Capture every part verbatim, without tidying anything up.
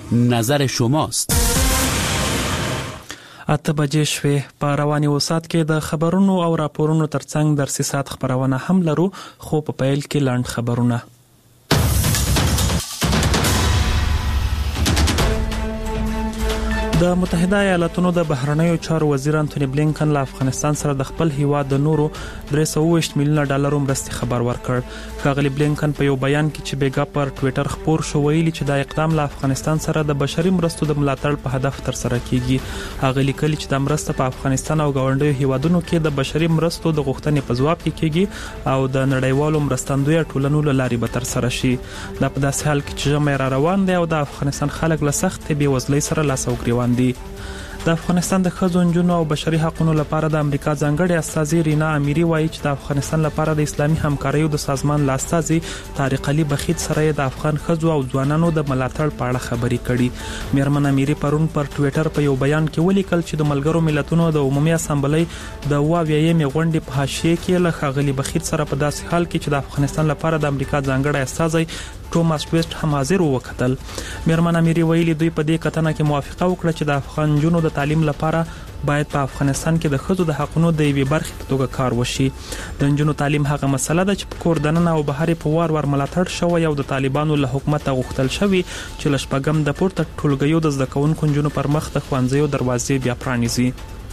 نظر شماست. اته بجې شوې. په رواني وسات کې د خبرونو او راپورونو ترڅنګ درسي ساعت خبرونه هم لرو، خو په پیل کې لاند خبرونه. د متحده ایالاتونو د بهرنیو چارو وزیر انټونی بلینکن له افغانستان سره د خپل هیواد د نورو درې سوه اووه ویشت میلیونه ډالرو مرستې خبر ورکړ. ښاغلي بلینکن په یو بیان کې چې بیګا پر ټوئیټر خپور شو ویلي چې دا اقدام له افغانستان سره د بشري مرستو د ملاتړ په هدف تر سره کیږي. هغه لیکلي چې د مرسته په افغانستان او ګاونډیو هیوادونو کې د بشري مرستو د غوښتنې په ځواب کې کیږي او د نړیوالو مرستندوی ټولنو له لارې به تر سره شي. دا په داسې حال کې چې ژمی را روان دی او د افغانستان خلک له سخت بېوزلۍ سره لاس او ګریوان دي. د افغانستان د ښځو، نجونو او بشري حقوقو لپاره د امریکا ځانګړې استازي رینا امیری وایي چې د افغانستان لپاره د اسلامي همکاریو د سازمان له استازي طارق علي بخیت سره د افغان ښځو او ځوانانو د ملاتړ په اړه خبرې کړې. میرمن امیری پرون پر ټوئیټر په یو بیان کې ولیکل چې د ملګرو ملتونو د عمومي اسامبلۍ د اووه اویایم غونډې په حاشیه کې له ښاغلي بخیت سره په داسې حال کې چې د افغانستان لپاره د امریکا ځانګړی استازي توماس ویسټ هم حاضر وکتل. میرمن امیری ویلي دوی په دې کتنه کې موافقه وکړه چې د افغان جنونو د تعلیم لپاره باید په افغانستان کې د ښځو د حقوقو د یوې برخې په توګه کار وشي. د نجونو تعلیم هغه مسله ده چې په کور دننه او بهر په وار وار ملاتړ شوی او د طالبانو له حکومت غوښتل شوی چې له شپږم د پورته ټولګیو د زده کوونکو نجونو پر مخ د ښوونځیو دروازې بیا پرانیزي.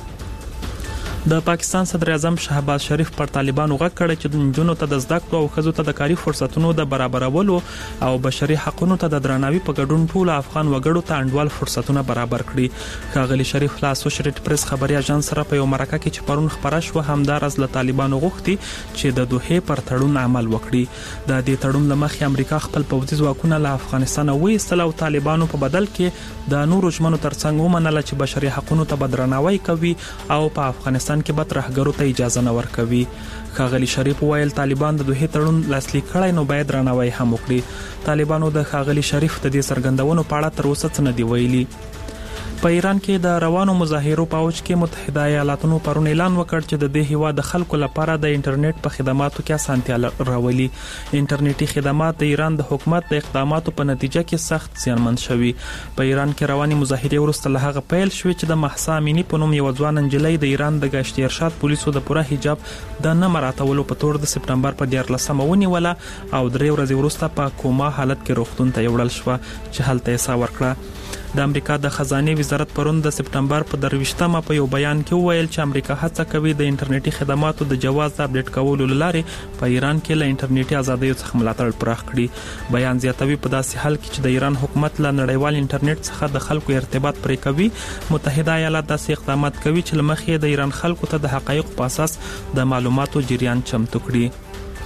د پاکستان صدر اعظم شهباز شریف پر طالبانو غږ کړی چې د نجونو ته د زده کړو او ښځو ته د کاري فرصتونو د برابرولو او بشري حقوقو ته د درناوي په ګډون ټول افغان وګړو ته انډول فرصتونه برابر کړي. ښاغلي شریف له اسوسییټډ پریس خبري اژانس سره په یو مرکه کې چې پرون خبره شو همدارز له طالبانو غوښتي چې د دوحې پر تړون عمل وکړي. د دې تړون له مخې امریکا خپل پوځي ځواکونه له افغانستان وایستل او طالبانو په بدل کې د نورو ژمنو ترڅنګ ومنله چې بشري حقوقو ته بدرناوی کوي او په افغانستان کې به ترهګرو ته اجازه نه ورکوي. ښاغلي شریف ویل طالبان د دوحې تړون لاسلیک کړی نو باید درناوی هم وکړي. طالبانو د ښاغلي شریف د دې څرګندونو په اړه تر اوسه څه نه دی ویلي. په ایران کې د روانو مظاهرو په اوج کې متحده ایالاتونو پرون اعلان وکړ چې د دې هیواد د خلکو لپاره د انټرنیټ په خدماتو کې اسانتیا راولي. انټرنیټي خدمات د ایران د حکومت د اقداماتو په نتیجه کې سخت زیانمن شوي. په ایران کې رواني مظاهرې وروسته له هغه پیل شوې چې د مهسا امینی په نوم یو ځوان نجلۍ د ایران د ګشتي ارشاد پولیسو د پوره حجاب د نه مراعاتولو په تور د سپټمبر په دیارلسمه ونیوله او درې ورځې وروسته په کوما حالت کې روغتون ته یوړل شوه چې هلته یې ساه ورکړه. د امریکا د خزانه وزارت پرون د سپټمبر په درویشتمه په یو بیان کې وویل چې امریکا هڅه کوي د انټرنیټي خدماتو د جواز د اپډیټ کولو لپاره په ایران کې له انټرنیټي ازادۍ څخه ملاتړ پراخ کړي. بیان زیاتوي په داسې حال کې چې د ایران حکومت له نړیوال انټرنیټ څخه د خلکو ارتباط پرې کوي. متحده ایالات داسې اقدامات کوي چې لمخې د ایران خلکو ته د حقایقو په اساس د معلوماتو جریان چمتو کړي.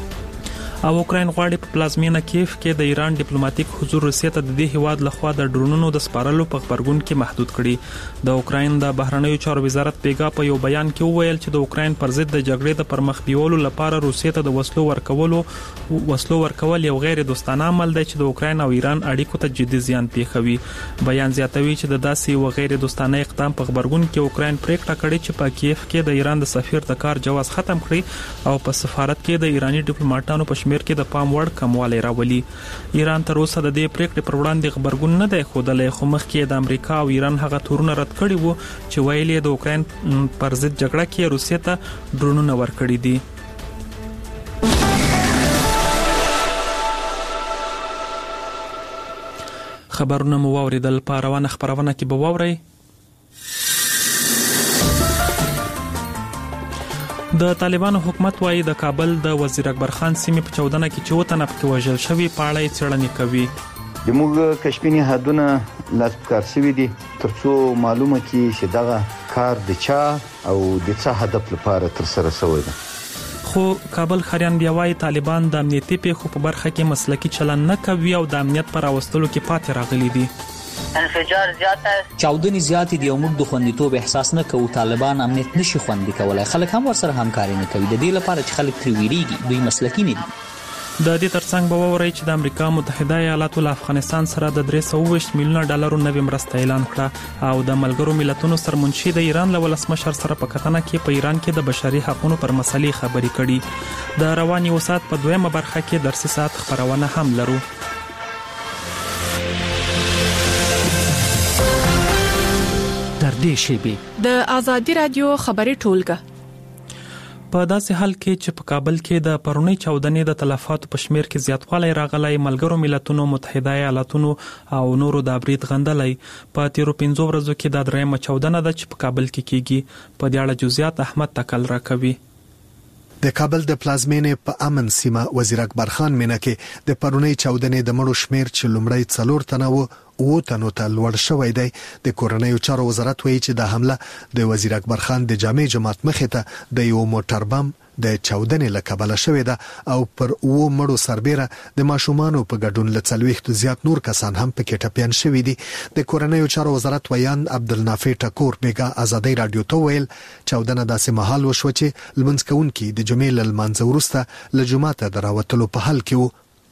او اوکراین غواړي په پلازمینه کیف کې د ایران ډیپلوماټیک حضور روسیې ته د دې هیواد لخوا د ډرونونو د سپارلو په خبرګون کې محدود کړي. د اوکراین د بهرنیو چارو وزارت بیګا په یو بیان کې وویل چې د اوکراین پر ضد د جګړې د پرمخ بیولو لپاره روسیې ته د وسلو ورکولو وسلو ورکول یو غیر دوستانه عمل دی چې د اوکراین او ایران اړیکو ته جدي زیان پیښوي. بیان زیاتوي چې د داسې و غیر دوستانه اقدام په خبرګون کې اوکراین پریکړه کړې چې په کیف کې د ایران د سفیر د کار جواز ختم کړي او په سفارت کې د ایرانی ډیپلوماټانو په شمیر کې د پام وړ کموالی راولي. ایران تر اوسه د دې پریکړې پر وړاندې خبرګون نه دی ښودلی خو مخکې د امریکا او ایران هغه تورونه رد کړي وو چې ویل یې د اوکراین پر ضد جګړه کې روسیې ته ډرونونه ورکړي دي. خبرونه مو واوریدل. په روانه خبرونه کې به واورئ د طالبانو حکومت وايي د کابل د وزیر اکبر خان سیمې په چودنه کې چې وطن پکې وژل شوی په اړه یې څېړنې کوي. د موږ کشفي نهادونه لاس په کار شوي دي ترڅو معلومه کړي چې دغه کار د چا او د څه هدف لپاره ترسره شوی دی. خو کابل خاریان بیا وايي طالبان د امنیتي پیښو په برخه کې مسلکي چلند نه کوي او د امنیت پر راوستلو کې پاتې راغلي دي. انفجار زیات است. چاودنې زیات دي او موږ د خوندیتوب احساس نه کوو. طالبان امنیت نشي خوندي کولای. خلک هم ورسره همکاري نه کوي. د دې لپاره چې خلک ترې ویریږي دوی مسلکي نه دي. د دې ترڅنګ به ووري چې د امریکا متحده ایالاتو له افغانستان سره د درې سوه اووه ویشت میلیونه ډالرو نوې مرسته اعلان کړه او د ملګرو ملتونو سرمنشي د ایران له ولسمشر سره په کتنه کې په ایران کې د بشري حقوقو پر مسلې خبرې کړي. د رواني وسات په دویمه برخه کې درسي ساعت خبرونه هم لرو. دې شیبې د آزادي رادیو خبري ټولګه. په داسې حال کې چې په کابل کې د پرونی چاودنې د تلفاتو په شمیر کې زیاتوالی راغلی، ملګرو ملتونو متحده ایالاتونو او نورو د برید غندلی. په تیرو پنځو ورځو کې دا درېیمه چاودنه ده چې په کابل کې کیږي. په دې اړه جزئیات احمد تکل راکوي. د کابل د پلازمینې په امن سیمه وزیر اکبر خان مینه کې د پرونی چاودنې د مړو شمیر چې لومړی څلور تنه و او تنو ته لوړ شوی دی. د کورنیو چارو وزارت وایي چې د حمله د وزیر اکبر خان د جامع جماعت مخې ته د یو موټر بم د چاودنې له کبله شوې ده او پر او مړو سربېره د ماشومانو په ګډون له څلوېښتو زیات نور کسان هم پکې ټپیان شوي دي. د کورنیو چارو وزارت ویان عبدالنافع ټکور بیګا آزادۍ رادیو ته ویل چاودنه داسې مهال وشوه چې لمونځ کوونکي د جمعې له لمانځه وروسته له جوماته د راوتلو په حال کې وو.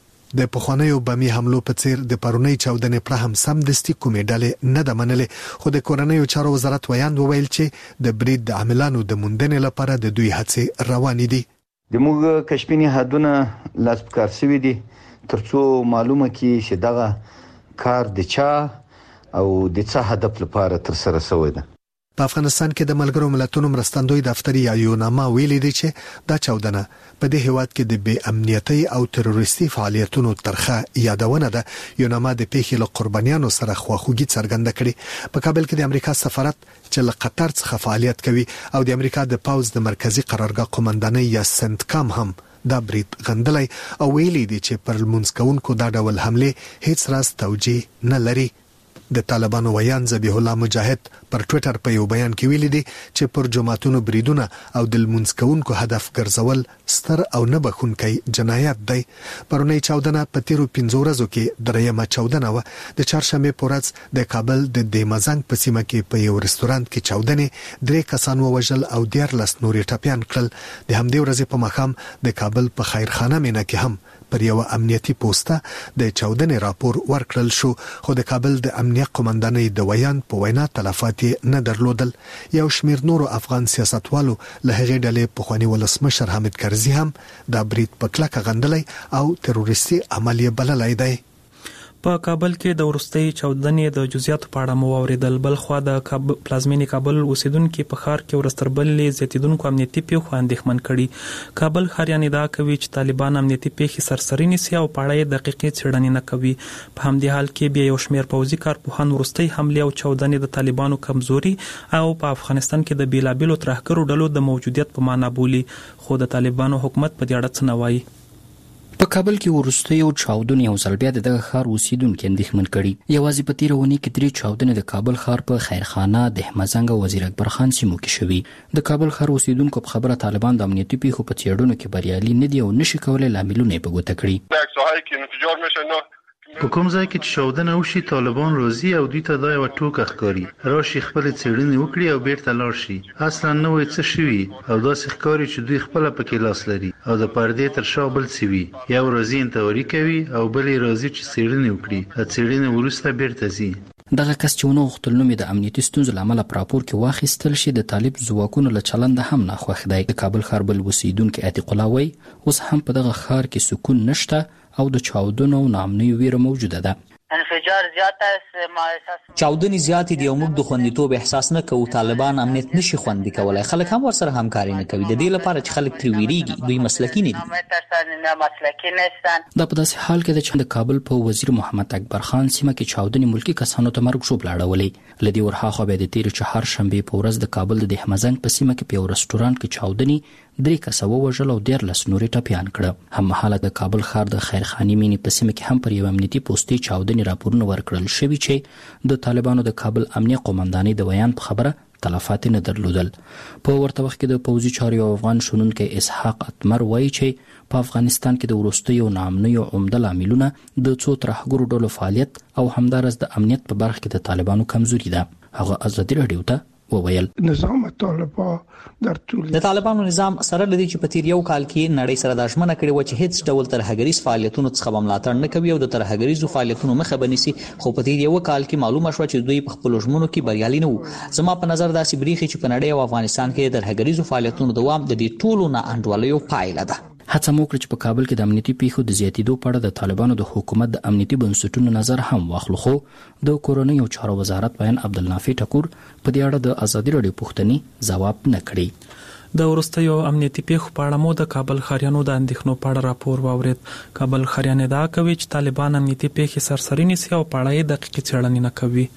د پخوانیو بمي حملو په څیر د پرونی چاودنې پر هم سمدستي کومې ډلې نه د منلې، خو د کورنیو چارو وزارت ویان وویل چې د برید د عاملانو د موندنې لپاره د دوی هڅې روانې دي. د موږ کشفینی حدونه لاس په کار شوي دي ترڅو معلومه کړي چې دغه کار د چا او د څه هدف لپاره تر سره شوی ده. په افغانستان کې د ملګرو ملتونو مرستندوی دفتر یا یوناما ویلي دی چې دا چاودنه په دې هیواد کې د بې امنیتۍ او تروریستي فعالیتونو ترخه یادونه ده. یوناما د پیښې له قربانیانو سره خواخوږي څرګنده کړې. په کابل کې د امریکا سفارت چې له قطر څخه فعالیت کوي او د امریکا د پاوز د مرکزی قرارګاه قومندانۍ یا سنتکام هم دا برید غندلی او ویلي دی چې پر لمونځ کوونکو دا ډول حمله هیڅ راز توجیه نه لري. د طالبانو ویان ذبیح الله مجاهد پر ټوئیټر په یو بیان کې ویلي دي چې پر جماعتونو بریدونه او د لمونځ کوونکو هدف ګرځول ستر او نه بخښونکی جنایت دی. پرونی چاودنه په تیرو پنځو ورځو کې درېیمه چاودنه وه. د چهارشنبې په ورځ د کابل د دیمزنګ په سیمه کې په یو رستورانت کې چاودنې درې کسان ووژل او دیارلس نورې ټپیان کړل. د همدې ورځې په ماښام د کابل په خیرخانه مینه کې هم پر یو امنیتي پوسټه د چاودنې راپور ورکړل شو، خو د کابل د امنیت قومندانۍ د ویان په وینا تلفات نه درلودل. یو شمیر نورو افغان سیاستوالو له هغې ډلې پخواني ولسمشر حامد کرزي هم دا برید په کلکه غندلی او تروریستي عمل یې بللی دی. په کابل کې د وروستۍ چاودنې د جزئیاتو په اړه مو واورېدل. بل خوا د پلازمینې کابل اوسیدونکو په ښار کې ورځ تر بلې زیاتېدونکو امنیتي پیښو اندېښمن کړي. کابل ښاریان ادعا کوي چې طالبان امنیتي پیښې سرسري نیسي او په اړه یې دقیقې څېړنې نه کوي. په همدې حال کې بیا یو شمېر پوځي کارپوهان وروستۍ حملې او چاودنې د طالبانو کمزوري او په افغانستان کې د بېلابېلو ترهګرو ډلو د موجودیت په معنا بولي، خو د طالبانو حکومت په دې اړه څه نه وایي. په کابل کې وروستیو چاودنې یو ځل بیا د دغه ښار اوسیدونکي اندېښمن کړي. یوازې په تېره اونۍ کې درې چاودنې د کابل ښار په خیرخانه، دهمزنګ او وزیر اکبر خان سیمو کې شوي. د کابل ښار اوسیدونکو په خبره طالبان د امنیتي پیښو په څېړنو کې بریالي نه دي او نشي کولی لاملونه یې په ګوته کړي. په کوم ځای کې چې چاودنه وشي طالبان راځي او دوی ته دا یوه ټوکه ښکاري، راشي خپلې څېړنې وکړي او بیرته لاړ شي. اصلا نه وایي څه شوي او داسې ښکاري چې دوی خپله پکې لاس لري او د پردې تر شا بل څه وي. یو راځي انتواري کوي او بل یې راځي چې څېړنې وکړي، د څېړنې وروسته بیرته ځي. دغه کس چې ونه غوښتل نوم یې د امنیتي ستونزو له امله په راپور کې واخیستل شي د طالب ځواکونو له چلنده هم ناخوښ دی. د کابل ښار بل اوسیدونکی عتیق الله وایي اوس هم په دغه ښار کې سکون نشته او د چاودنو او ناامنیو ویره موجوده ده. انفجار زیات است، چاودنې زیاتې دي او موږ د خوندیتوب احساس نه کوو. طالبان امنیت نشي خوندي کولای، خلک هم ورسره همکاري نه کوي. د دې لپاره چې خلک ترې ویریږي، دوی مسلکي نه دي. دا په داسې حال کې ده چې د کابل په وزیر محمد اکبر خان سیمه کې چاودنې ملکي کسانو ته مرګ ژوبله اړولې. له دې ورهاخوا بیا د تېرې چهارشنبې په ورځ د کابل د دهمزنګ په سیمه کې په یو رسټورانټ کې چاودنې درې کسه ووژل او دیارلس نورې ټپیان کړه. هممهاله د کابل ښار د خیرخانې مینې په سیمه کې هم پر یو امنیتي پوستې چاودنې راپورونه ورکړل شوي چې د طالبانو د کابل امنیه قومندانۍ د ویان په خبره تلفات نه درلودل. په ورته وخت کې د پوځي چارو یو افغان شنونکی اسحاق اتمر وایي چې په افغانستان کې د وروستیو ناامنیو عمده لاملونه د څو ترهګرو ډلو فعالیت او همدارس د امنیت په برخه کې د طالبانو کمزوري ده. هغه ازادي راډیو ته وویل نظام طالبان در طول د طالبانو نظام سره لدی چې په تیر یو کال کې نړۍ سره د ژمنه کړې و چې هیڅ ډول ترهګریز فعالیتونو څخه ملاتړ نه کوي او د ترهګریزو فعالیتونو مخه بنسي، خو په تیر یو کال کې معلومه شو چې دوی په خپل ژمنو کې بریالي نه وو. زما په نظر داسې بریښي چې په نړۍ او افغانستان کې د ترهګریزو فعالیتونو دوام د دې ټولو نه انډولیو پایله ده. هڅه مو کړې چې په کابل کې د امنیتي پیښو د زیاتېدو په اړه د طالبانو د حکومت د امنیتي بنسټونو نظر هم واخلو، خو د کورنۍ او چارو وزارت بیان عبدالنافع ټکور په دې اړه د ازادي راډیو پوښتنې ځواب نه کړی. د وروستیو امنیتي پیښو په اړه مو د کابل ښاریانو د اندېښنو په اړه راپور واورید. کابل ښاریان ادعا کوي چې طالبان امنیتي پیښې سرسري نیسي او په اړه یې دقیقې څېړنې نه کوي.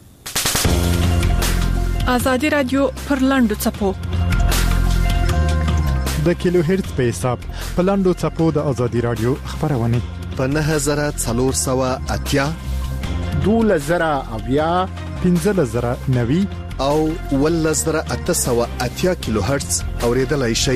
ازادي راډیو پر لاندو څپو د کیلو هرتز په حساب په لاندو څپو د ازادي راډیو خبرونه په نه زره څلور سوه اتیا دوله زره اویا پنځه زره نوي او ول زره اته سوه اتیا کیلو هرتز اوریدلای شي.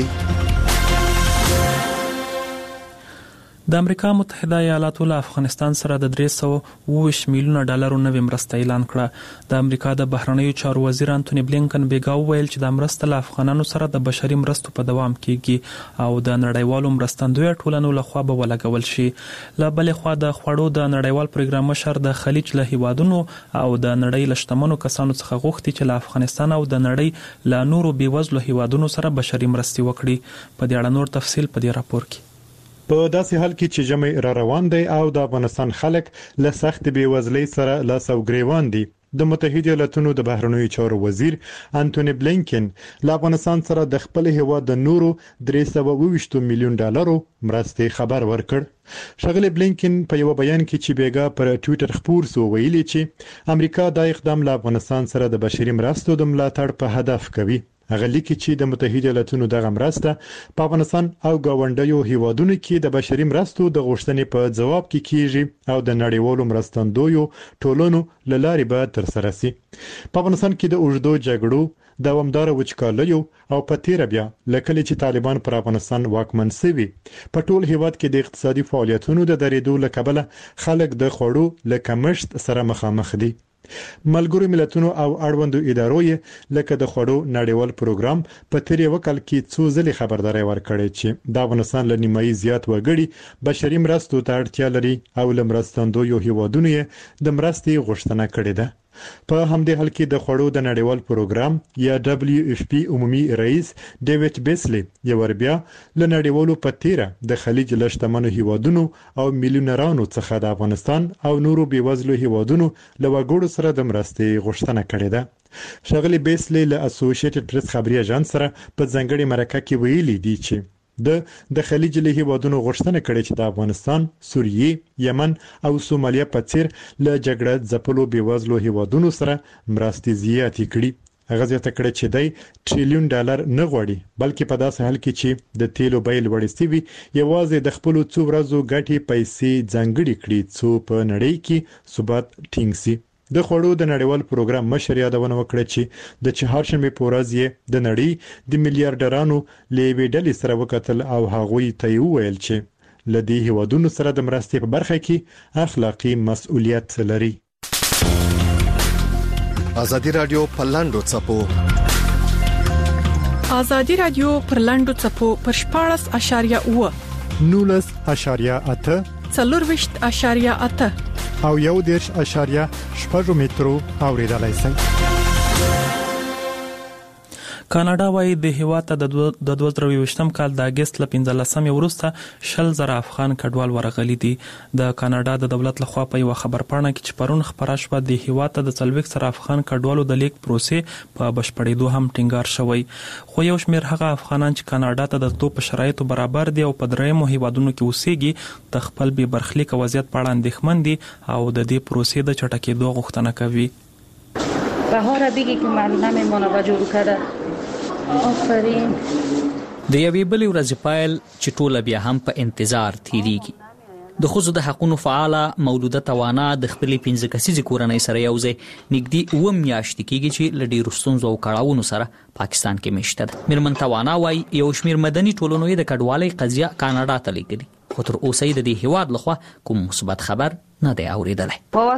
د امریکا متحده ایالاتو له افغانستان سره د درې سوه اوه ویشت میلیونه ډالرو نوې مرسته اعلان کړه. د امریکا د بهرنیو چارو وزیر انټونی بلینکن بیګا وویل چې د مرسته له افغانانو سره د بشري مرستو په دوام کېږي او د نړیوالو مرستندویو ټولنو لخوا به ولګول شي. له بلې خوا د خوړو د نړیوال پروګرام مشر د خلیج له هیوادونو او د نړۍ له شتمنو کسانو څخه غوښتي چې له افغانستان او د نړۍ له نورو بیوزلو هیوادونو سره بشري مرستې وکړي. په دې اړه نور تفصیل په دې راپور کې. په داسې حال کې چې ژمی را روان دی او د افغانستان خلک له سخت بیوزلۍ سره لاس او ګریوان دي، د متحده ایالاتونو د بهرنیو چارو وزیر انټونی بلینکن له افغانستان سره د خپل هیواد د نورو درې سوه اوه ویشت میلیون ډالرو مرستې خبر ورکړ. ښاغلی بلینکن په یو بیان کې چې بیګا پر ټوئیټر خپور سو ویلي چې امریکا دا اقدام له افغانستان سره د بشري مرستو د ملاتړ په هدف کوي. هغه لیکي چې د متحده ایالاتونو دغه مرسته په افغانستان او گاونډیو هیوادونو کې د بشري مرستو د غوښتنې په جواب کې کیږي او د نړیوالو مرستندویو ټولنو له لارې به تر سره شي. په افغانستان کې د اوږدو جګړو دوامدار وچکالیو او په تیر بیا لکه چې طالبان پر افغانستان واکمن شوي په ټول هیواد کې د اقتصادي فعالیتونو د درېدو له کبله خلک د خوړو له کمښت سره مخامخ دي. ملګرو ملتونو او اړوندو ادارو یې لکه د خوړو نړیوال پروګرام په تیر یو کال کې څو ځلې خبرداري ورکړې چې د افغانستان له نیمایي زیات وګړي بشري مرستو ته اړتیا لري او له مرستندویو هیوادونو یې د مرستې غوښتنه کړې ده. په همدې حال کې د خوړو د نړیوال پروګرام یا دبليو اف پی عمومي رئیس ډیوډ بیسلی یو ور بیا له نړیوالو په تیره د خلیج له شتمنو هیوادونو او میلیونرانو څخه د افغانستان او نورو بیوزلو هیوادونو له وګړو سره د مرستې غوښتنه کړې ده. ښاغلی بیسلی له اسوسییټډ پریس خبري اژانس سره په ځنګړي مرکه کې ویلي دی چې د د خلیج له هیوادونو غوښتنه کړې چې د افغانستان، سوریه، یمن او سومالیا په څیر له جګړه ځپلو بیوزلو هیوادونو سره مرستې زیاتې کړي. هغه زیاته کړې چې د ټریلیون ډالر نه غوړي بلکې په داسې حال کې چې د تیلو بیه لوړې سوي یوازې د خپل څو ورځو ګټې پیسې ځانګړي کړي څو په نړۍ کې ثبات ټینګ شي. د خوړو د نړیوال پروګرام مشر یادونه وکړه چې د چهارشنبه په ورځ یې د نړۍ د میلیارډرانو لیوي ډلې سره وکتل او هغوی ته ویل چې لدی هیوادونو سره د مرستې په برخه کې اخلاقی مسؤلیت لري. ازادي راډیو په لاندو څپو ازادي راډیو پر لاندو څپو پر شپاړس اشاریه اوه نولس اشاریه اته څلور ویشت اشاریه اته او یو دیرش اشاریه شپږ مترو اوریدلای شئ. کاناډا وايي د هیواد ته د دوه زره یوویشتم کال د اگست له پنځلسمې وروسته شل زره افغان کډوال ورغلي دي. د کاناډا د دولت لخوا په یو خبرپاڼه کې چې پرون خبره شوه د هیواد ته د څلوېښت زره افغان کډوالو د لیږد پروسې په بشپړېدو هم ټینګار شوی، خو یو شمېر هغه افغانان چې کاناډا ته د تلو په شرایطو برابر دي او په درېیمو هیوادونو کې اوسېږي د خپل بې برخلیکه وضعیت په اړه اندېښمن دي او د دې پروسې د چټکېدو غوښتنه کوي. بهار بگی که من نمیمونه و جور کرده. آفرین. د یوې بلې ورځې پایل چې ټوله بیا هم په انتظار تیریږي. د ښځو د حقونو فعاله مولوده توانا د خپلې پنځه کسیزې کورنۍ سره یوځای نږدې اوه میاشتې کېږي چې له ډېرو ستونزو او کړاوونو سره پاکستان کې مېشته ده. میرمن توانا وایي یو شمېر مدني ټولنو یې د کډوالۍ قضیه کاناډا ته لیږلي، خو تر اوسه یې د دې هیواد لخوا کوم مثبت خبر نه دی اوریدلی.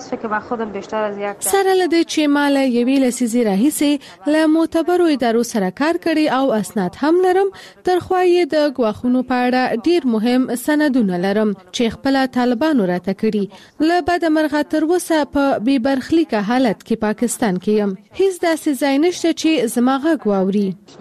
سره لدې چې مال یوې لسیزې راهیسې له معتبرو ادارو سره کار کړي او اسناد هم لرم، تر خوا یې د ګواښونو په اړه ډیر مهم سندونه لرم چې خپل طالبانو راته کړي. له بده مرغه تر اوسه په بې برخلیکه حالت کې پاکستان کې یم. هیڅ داسې ځای نشته چې زما غږ واوري.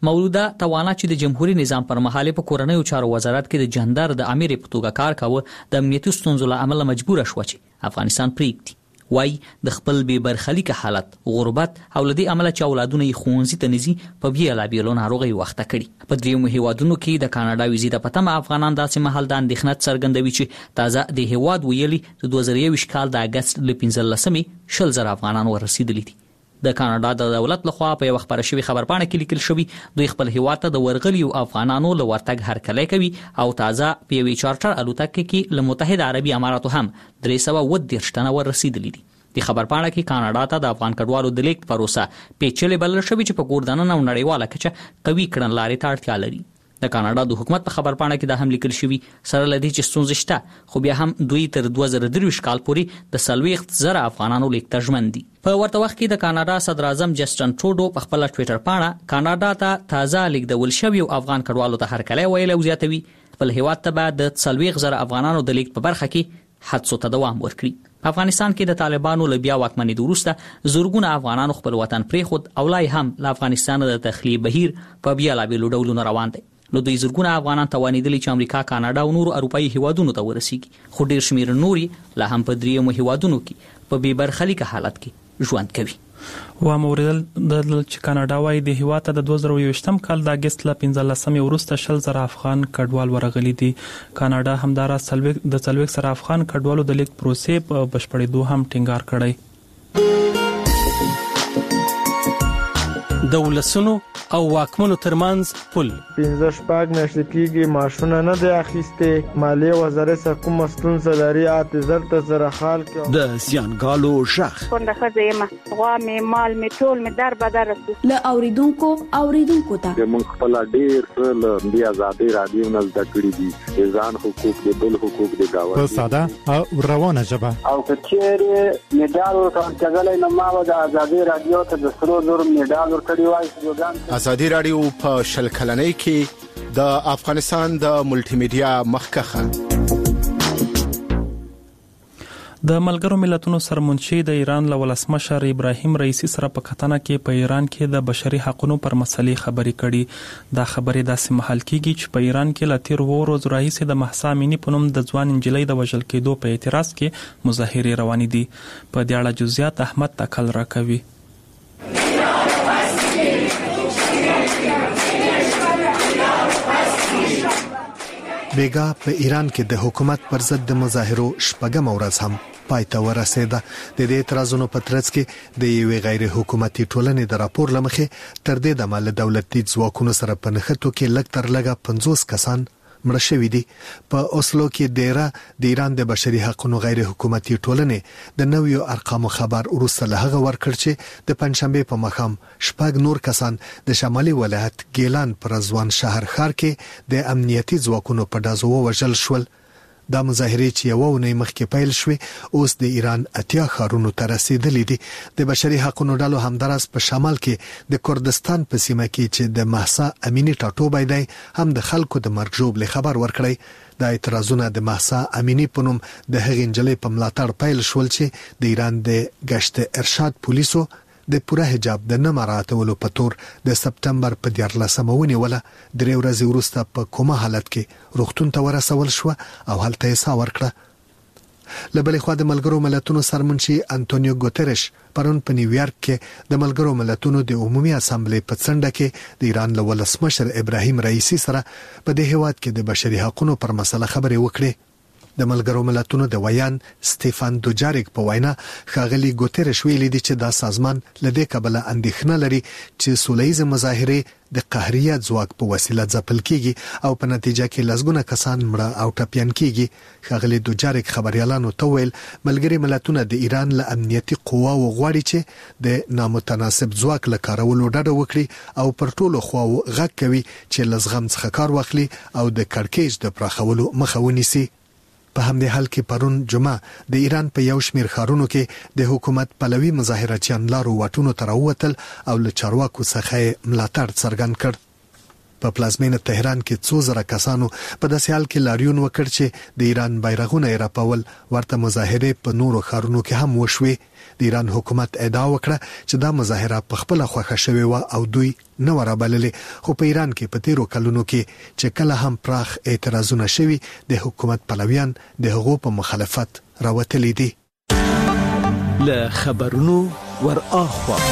مولوده توانا چې د جمهوریت نظام پر مهال په کورنیو چارو وزارت کې د جندر د امیر په توګه کار کاوه د امنیتي ستونزو له امله مجبور شو چې افغانستان پریږدي. وای د خپل بے برخلیک حالت، غربت او لدی عمله چې اولادونه یې خونځي ته نزي په بیلا بیلو ناروغي وخت کړي. په دریمو هیوادونو کې د کاناډا ویزې د پتم افغانان داسې محل د اندېښنه څرګندوي چې تازه د هیواد ویلي د دوه زره یو کال د اگست ل پنځلسمې شل زره افغانان ورسېدلي دي. د کاناډا د دولت لخوا په یو خبره شوی خبرپاڼه کې لیکل شوی دوی خپل هیواد ته د ورغلیو افغانانو له ورتګ هرکلی کوي او تازه په یوې چارټر الوتکه کې له متحده عربي اماراتو هم درې سوه اووه دېرش تنه ورسېدلي دي. د خبرپاڼه کې کاناډا ته د افغان کډوالو د لیږد پروسه پیچلې بلل شوې چې په ګوردننه او نړیواله کچه قوي کړنلارې ته اړتیا لري. د کاناډا د حکومت په خبرپاڼه کې دا هم لیکل شوی سره لدی چې ستونزې شته، خو بیا هم دوی تر دوه زره درویشت کال پورې د څلوېښت زره افغانانو لیږد ته ژمن دي. په ورته وخت کې د کاناډا صدر اعظم جسټن ټروډو په خپل ټوئیټر پاڼه کاناډا ته تازه لیږدول شوی افغان کډوالو ته هرکلی ویلی او زیاتوي خپل هیواد ته به د څلوېښت زره افغانانو د لیږد په برخه کې حادثو ته دوام ورکړي. په افغانستان کې د طالبانو له بیا واکمنېدو وروسته زورګونه افغانانو خپل وطن پرېښود او لا هم له افغانستان د تخلیې بهیر په بیلابېلو ډولونو روان دی. نو دوی زورګونه افغانان توانېدلي چې امریکا، کاناډا او نورو اروپایي هیوادونو ته ورسیږي، خو ډېر شمېر نوري لا هم په دریمو هیوادونو کې په بې برخلیکه حالت کې ژوند کوي. و موریدل د چې کاناډا وايي د هیواد ته د دوه زره یوویشتم کال د اگست له پنځلسمې وروسته شل زره افغان کډوال ورغلي دي. کاناډا همدارا د څلوېښت زره افغان کډوالو د لیږد پروسې په بشپړېدو هم ټینګار کړی. د ولسونو او واکمنو ترمنځ پل پنځه شپږ میاشتې کېږي معاشونه نه دی اخیستې. مالیې وزارت څه کومه ستونزه لري اته زر ته زره خال کې د زیانګالو ژغ کونډه ښځه یم، غوا مې مال مې ټول مې در بدر رسو له اوریدونکو اوریدونکو ته موږ خپل ډېر څه له دې ازادۍ راډیو نه زده کړي دي، د ځان حقوق د بل حقوق د گاونډي په ساده او روانه ژبه. او کچېرې میډال ورکړل کېدلای نو ما به د ازادۍ راډیو ته د سرو زرو میډال ورکړی وای. ازادي راډیو په شل کلنۍ کې د افغانستان د ملټي میډیا مخکخه د ملګرو ملتونو سرمنشي د ایران له ولسمشر ابراهیم رئیسی سره په کتنه کې په ایران کې د بشري حقوقو پر مسلې خبرې کړي. دا خبرې داسې مهال کېږي چې په ایران کې له تیر وو ورځو راهیسې د مهسا امینی په نوم د ځوان نجلۍ د وژل کېدو په اعتراض کې مظاهرې روانې دي. په دې اړه جزئیات احمد تکل راکوي. بیګا په ایران کې د حکومت پر ضد د مظاهرو شپږم ورځ هم پای ته ورسېده. د دې اعتراضونو په ترڅ کې د یوې غیر حکومتي ټولنې د راپور لمخې تر دې د مال دولتي ځواکونو سره په نښتو کې لږ تر لږه پنځوس کسان مړه شوي دي. په اوسلو کې ډیره د ایران د بشري حقوقو غیر حکومتي ټولنې د نویو ارقامو خبر وروسته له هغه ورکړ چې د پنځشنبه په مخام شپږ نور کسان د شمالي ولایت ګیلان پر ځوان شهر ښار کې د امنیتي ځواکونو په ډازو وژل شول. دا مظاهرې چې یو ونې مخکې پیل شوې اوس د ایران اتیا ښارونو ته رسیدلې دي. د بشري حقوقو ډلو همدارس په شمال کې د کردستان په سیمه کې چې د مهسا امینی ټاټوبی دی هم د خلکو د مرګ ژوبلې خبر ورکړی. د اعتراضونو د مهسا امینی په نوم د هغې نجلۍ په ملاتړ پیل شول چې د ایران د گشت ارشاد پولیسو د پوره حجاب د نه مراعاتولو په تور د سپتمبر په دیارلسمه ونیوله. درې ورځې وروسته په کومه حالت کې روغتون ته ورسول شو او هلته یې ساه ورکړه. له بلې خوا د ملګرو ملتونو سرمنشي انټونیو ګوتریش پرون په نیویارک کې د ملګرو ملتونو د عمومي اسامبلې په څنډه کې د ایران له ولسمشر ابراهیم رئیسی سره په دې هیواد کې د بشري حقوقو پر مسله خبرې وکړې. د ملګرو ملتونو د ویان سټيفان دوجاریک په وینا ښاغلي ګوتریش ویلي دي چې دا سازمان لدې کبله اندېښنه لري چې سولهییز مظاهرې د قهریه ځواک په وسیله ځپل کیږي او په نتیجه کې لسګونه کسان مړه او ټپیان کیږي. ښاغلي دوجاریک خبريالانو ته ویل ملګري ملتونه د ایران له امنیتي قواو غواړي چې د نامتناسب ځواک له کارولو ډډه وکړي او پر ټولو خواو غږ کوي چې لزغم څخه کار واخلي او د کړکېچ د پراخولو مخه ونیسي. په همدې حال کې پرون جمعه د ایران په یو شمېر ښارونو کې د حکومت پلوي مظاهرچیان لارو واټونو ته راووتل او له چارواکو څخه ملاتړ څرګند کړ. په پلازمینه تهران کې څو زره کسانو په داسې حال کې لاریون وکړ چې د ایران بیرغونه یې راپول. ورته مظاهره په نورو ښارونو کې هم وشوې. د ایران حکومت ادعا وکړه چې دا مظاهره په خپل خوښه شوې و او دوی نه ورابللې. خو په ایران کې په تیرو کلونو کې چې کله هم پراخ اعتراضونه شوي د حکومت پلویان د هغو په مخالفت راوتلي دي. له خبرونو ور اخوا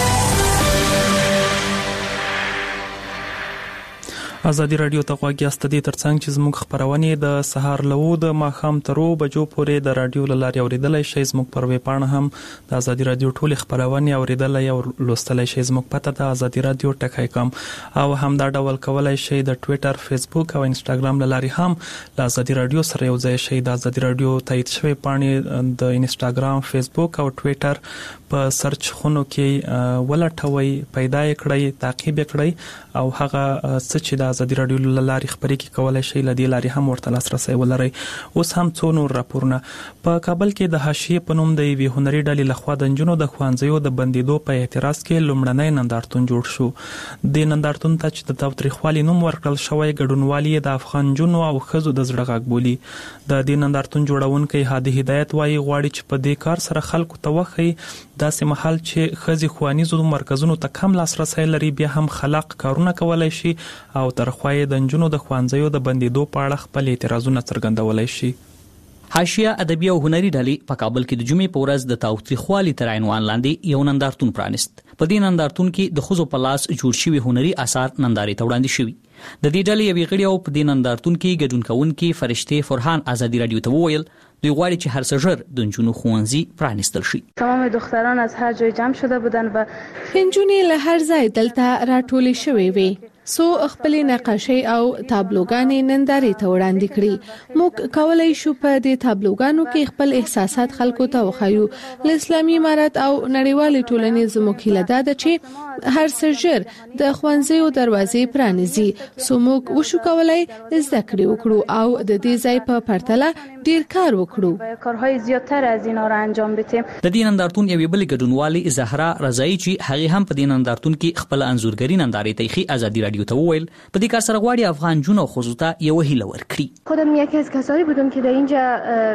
ازادي رادیو ته غواړي ستدي ترڅنګ چې زموږ خبرونه د سهار لوو د ماخام ترو بجو پورې د رادیو لاري اوریدلای شي. زموږ پر وی پاڼه هم د ازادي رادیو ټول خبرونه اوریدلای او لوستلای شي. زموږ پته د ازادي رادیو ټکای کم او هم دا ډول کولای شي د ټوئیټر، فیسبوک او انستګرام لاري هم د ازادي رادیو سره یو ځای شي. د ازادي رادیو تایید شوی پاڼې د انستګرام، فیسبوک او ټوئیټر په سرچ خونو کې ولټوي، پیدا کړئ، تعقیب کړئ او هغه څه چې د ازادي رادیو لاري خبرې کې کولای شي لدی لاري هم ورته لاسرسي ولري. اوس هم څو نور راپورونه. په کابل کې د حاشیه په نوم د وی هنري ډلې لخوا د جنونو د خوانځیو د بندیدو په اعتراض کې لومړنی نندارتون جوړ شو. د نندارتون ته چې د تاوتریخوالي نوم ورکړل شوی ګډونوالي د افغان جنونو او خزو د زړه غږ بولی. د دې نندارتون جوړونکي هادي هدایت وايي غواړي چې په دې کار سره خلکو ته وخی داسې محل چې خزي خوانیزو مرکزونو ته کم لاسرسي لري بیا هم خلاق کارونه کولای شي او ترخوای د جنونو د خوانځیو د بندیدو په اړه خپل اعتراضونه څرګندولای شي. حاشیه ادبي او هنري ډلې په کابل کې د جمعې په ورځ د تاوتریخوالي تر عنوان لاندې یو نندارتون پرانست. په دې نندارتون کې د خزو په لاس جوړ شوی هنري اثار نندارې ته وړاندې شوي. د دې ډلې یوې غړي او په دې نندارتون کې ګډون کوونکي فرشته فرحان ازادي رادیو ته وویل دوی غواړي چې هر څه ژر د نجونو ښوونځي پرانستل شي. تمام دختران از هر جای جمع شده بودن و نجونې له هر ځای دلته راټولې شوې وې. سو خپل نقاشي او تابلوګانې نندارې ته وړاندې کړې. موږ کولای شو په دې تابلوګانو کې خپل احساسات خلکو ته وښیو. ل اسلامي امارات او نړیوالې ټولنې زموږ هیله ده چې هر څه ژر د خوانځیو دروازې پرانیزي. سو موږ وشو کولای زده کړې وکړو او د دې ځای په پرتله ډیر کار وکړو. کارهای زیاتر از اینا را انجام بدیم. د دې نندارتون یوې بلې ګډونوالې زهرا رضایی چې هغه هم په دې نندارتون کې خپل انځورګری نندارې تخي ازادي رادیو ته وویل په دې کار سره غواړي افغان جنونو خزو ته یو هیله ورکړي. خودم یکی از کسانی بودم که در اینجا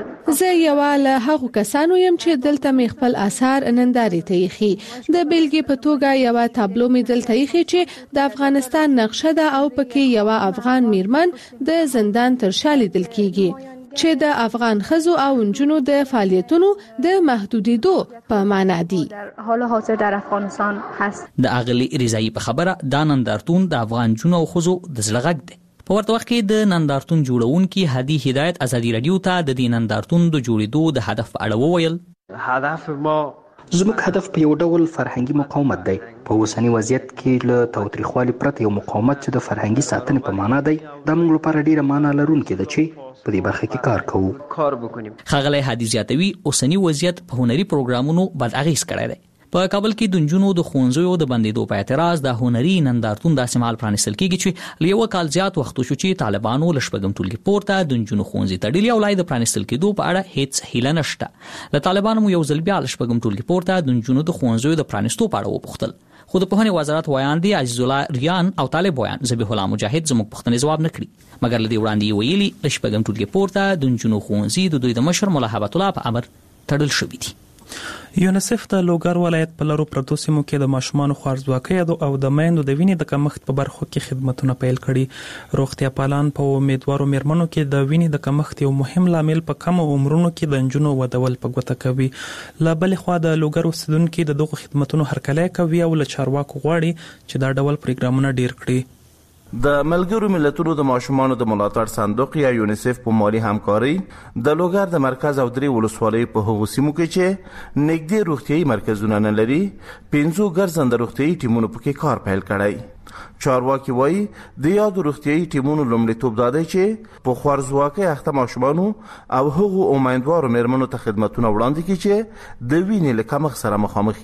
زه یو له هغو کسانو یم چې دلته می خپل آثار نندارې ته یخي. د بیلګې په توګه یو تابلو می دلته یخي چې د افغانستان نقشه ده او پکې یو افغان میرمن د زندان تر شا لیدل کیږي چې د افغان خزو او انجونو د فعالیتونو د محدودیدو په معنا دي. در حال حاضر در افغانستان هست. د اغلی رضایی په خبره دا نندارتون د افغان جنونو او خزو د زړه غږ دی. په ورته وخت کې د نندارتون جوړونکي هادي هدایت ازادي رادیو ته د دې نندارتون د جوړېدو د هدف په اړه وویل. هدف ما زموږ هدف په یو ډول فرهنګي مقاومت دی. په اوسنی وضعیت کې له تاوتریخوالي پرته یو مقاومت چې د فرهنګي ساتنې په معنا دی دا موږ لپاره ډیره معنا لرونکې ده چې په دې برخه کې کار کوو. کار وکړو. خغلی هادي زیاتوي اوسنی وضعیت په هنري پروګرامونو بد اغیز کړی دی. په کابل کې د نجونو د ښوونځیو د بندیدو په اعتراض د هنري نندارتون داسې مهال پرانیستل کېږي چې له یو کال زیات وخت شو چې طالبانو له شپږم ټولګي پورته د نجونو ښوونځي تړلي او لای د پرانیستل کېدو په اړه هیڅ هیله نشته. له طالبانو یو ځل بیا له شپږم ټولګي پورته د نجونو د ښوونځیو د پرانیستو په اړه وپوښتل. خو د پوهنې وزارت وایان دی عزیز الله ریان او طالب وایان ذبیح الله مجاهد زموږ پوښتنې جواب نه کړي مګر لدی وړاندې ویلي له شپږم ټولګي پورته د نجونو ښوونځي د دوی د مشر مولا هبت الله په امر تړل شوی دي. یونیسف د لوګر ولایت په لارو پرتو سیمو کې د ماشومان خوارځواکۍ او د میندو د وینې د کمښت په برخو کې خدماتونه پیل کړي. روغتیا پالان په امیدوارو میرمنو کې د وینې د کمښت یو مهم لامل په کم عمرونو کې د نجونو ودول په ګوته کوي. له بلې خوا د لوګر اوسیدونکو د دغو خدماتونو هرکلی کوي او له چارواکو غواړي چې دا ډول پروګرامونه ډیر کړي. د ملګرو ملتونو د ماشومانو د ملاتړ صندوق یا یونیسف په مالي همکاري د لوګر د مرکز او درې ولسوالۍ په هغو سیمو کې چې نږدې روغتیايي مرکزونه نه لري پنځو ګرځنده روغتیايي ټیمونو پکې کار پیل کړی. چارواکي وایي د یادو روغتیايي ټیمونو لومړیتوب دا دی چې په خوارځواکۍ اخته ماشومانو او هغو امیندوارو میرمنو ته خدمتونه وړاندې کړي چې د وینې له کمښت سره مخامخ وي.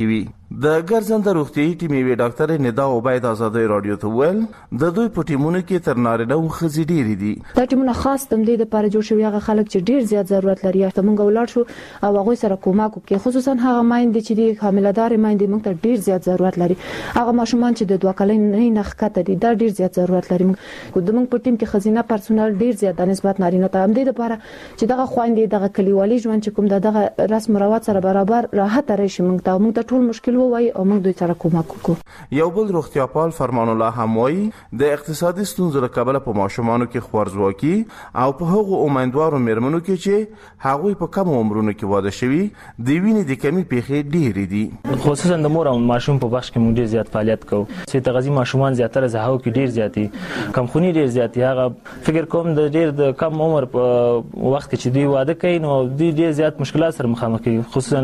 د ګرځنده روغتیايي ټیم یوې ډاکټرې ندا عبید ازادۍ رادیو ته وویل د دوی په ټیمونو کې تر نارینه او ښځې ډېرې دي. دا ټیمونه خاص د دې لپاره جوړ شوي هغه خلک چې ډېر زیات ضرورت لري چې موږ ولاړ شو او هغه سره کومک وکړي، خصوصا هغه مایندې چې د حامله‌دار مایندې موږ ته ډېر زیات ضرورت لري، هغه ماشومان چې د دوه کلنۍ نه ښکته دي دا ډېر زیات ضرورت لري. د موږ په ټیم کې ښځینه پرسونل ډېر زیات د نسبت نارینه ته هم دي لپاره چې دغه خويندې دغه کلیوالي ژوند چې کوم دغه رسم رواج سره برابر راحت راشي، موږ ته موږ ته ټول مشکل وای او موږ دوی سره کومک وکړو. یو بل روغتیاپال فرمان الله هم وایي د اقتصادي ستونزو له کبله په ماشومانو کې خوارځواکي او په هغو امیندوارو میرمنو کې چې هغوی په کم عمرونو کې واده شوي د وینې د کمی پیښې ډېرې دي. خصوصا د مور او ماشوم په بخش کې موږ ډېر زیات فعالیت کوو چې تغذیه ماشومان زیاتره زهاو کې ډېر زیاتی کمخونی ډېر زیاتی. هغه فکر کوم د ډېر د کم عمر په وخت کې چې دوی واده کوي نو دوی ډېر زیات مشکلات سره مخامخ کیږي، خصوصا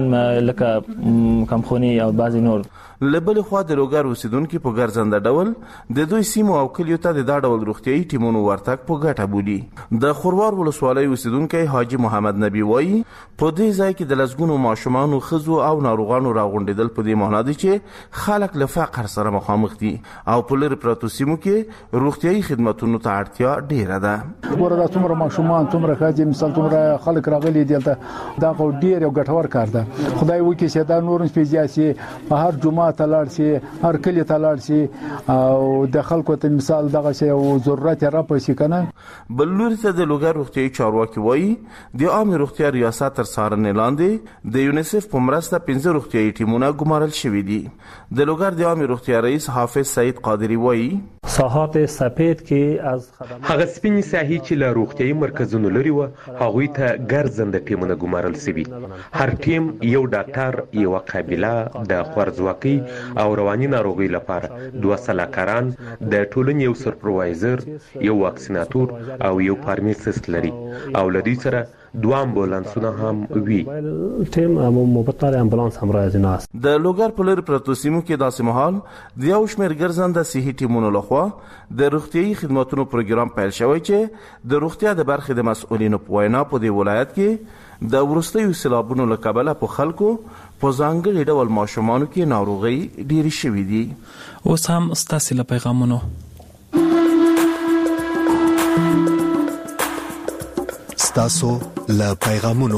لکه کمخونی او بعضی نور. لبل خوا د لوګر اوسیدونکو په ګرځنده ډول د دوی سیمو او کلیو ته د دا ډول روغتیايي ټیمونو ورتګ په ګټه بولي. د خروار ولسوالۍ اوسیدونکو حاجی محمد نبی وایي په دې ځای کې د لزګونو ماشومان او ښځو او ناروغانو راغونډېدل په دې معنی دي چې خلک له فقر سره مخامخ دي او په لری پروتو سیمو کې روغتیايي خدماتونو ته اړتیا ډیره ده. ورته څومره ماشومان څومره ښځې مثال څومره خلک راغلي دي دا ډیر یو ګټور کار ده. خدای وکړي چې دا نور سپیځي په هر جمعه تلاړ شي، هر کلی تلاړ شي او د خلکو ته مثال دغه شی او ضرورت را پېښ کنه. بلور ته د لوګر روغتیايي چارواکي وایي د عام روغتیا ریاست تر څارنې لاندې د یونیسف په مرسته پنځه روغتیايي ټیمونه ګمارل شوي دي. د لوګر د عام روغتیا رئیس حافظ سعید قادری وایي ساحات سفید کې از هغه سپینې ساحې چې له روغتیايي مرکزونو لري و هغوی ته ګرځنده ټیمونه ګمارل شوي. هر ټیم یو ډاکټر، یو قابله د خوارځواکۍ او رواني ناروغۍ لپاره دوه سلاکاران، د ټولنې یو سپروایزر، یو واکسیناتور او یو فارماسیست لري او لدی سره دوه امبولانسونه هم وی. ټیم هم مبتر امبولانس هم راځي ناس. د لوګر په لری پروتو سیمو کې داسې مهال د یو شمېر ګرځنده صحي ټیمونو لخوا د روغتیايي خدماتو پروګرام پیل شوی چې د روغتیا د برخې د مسؤلینو په وینا په دې ولایت کې د وروستیو سیلابونو له کبله په خلکو په ځانګړي ډول ماشومانو کې ناروغۍ ډېرې شوې دي. اوس هم ستاسې له پیغامونو ستاسو له پیغامونو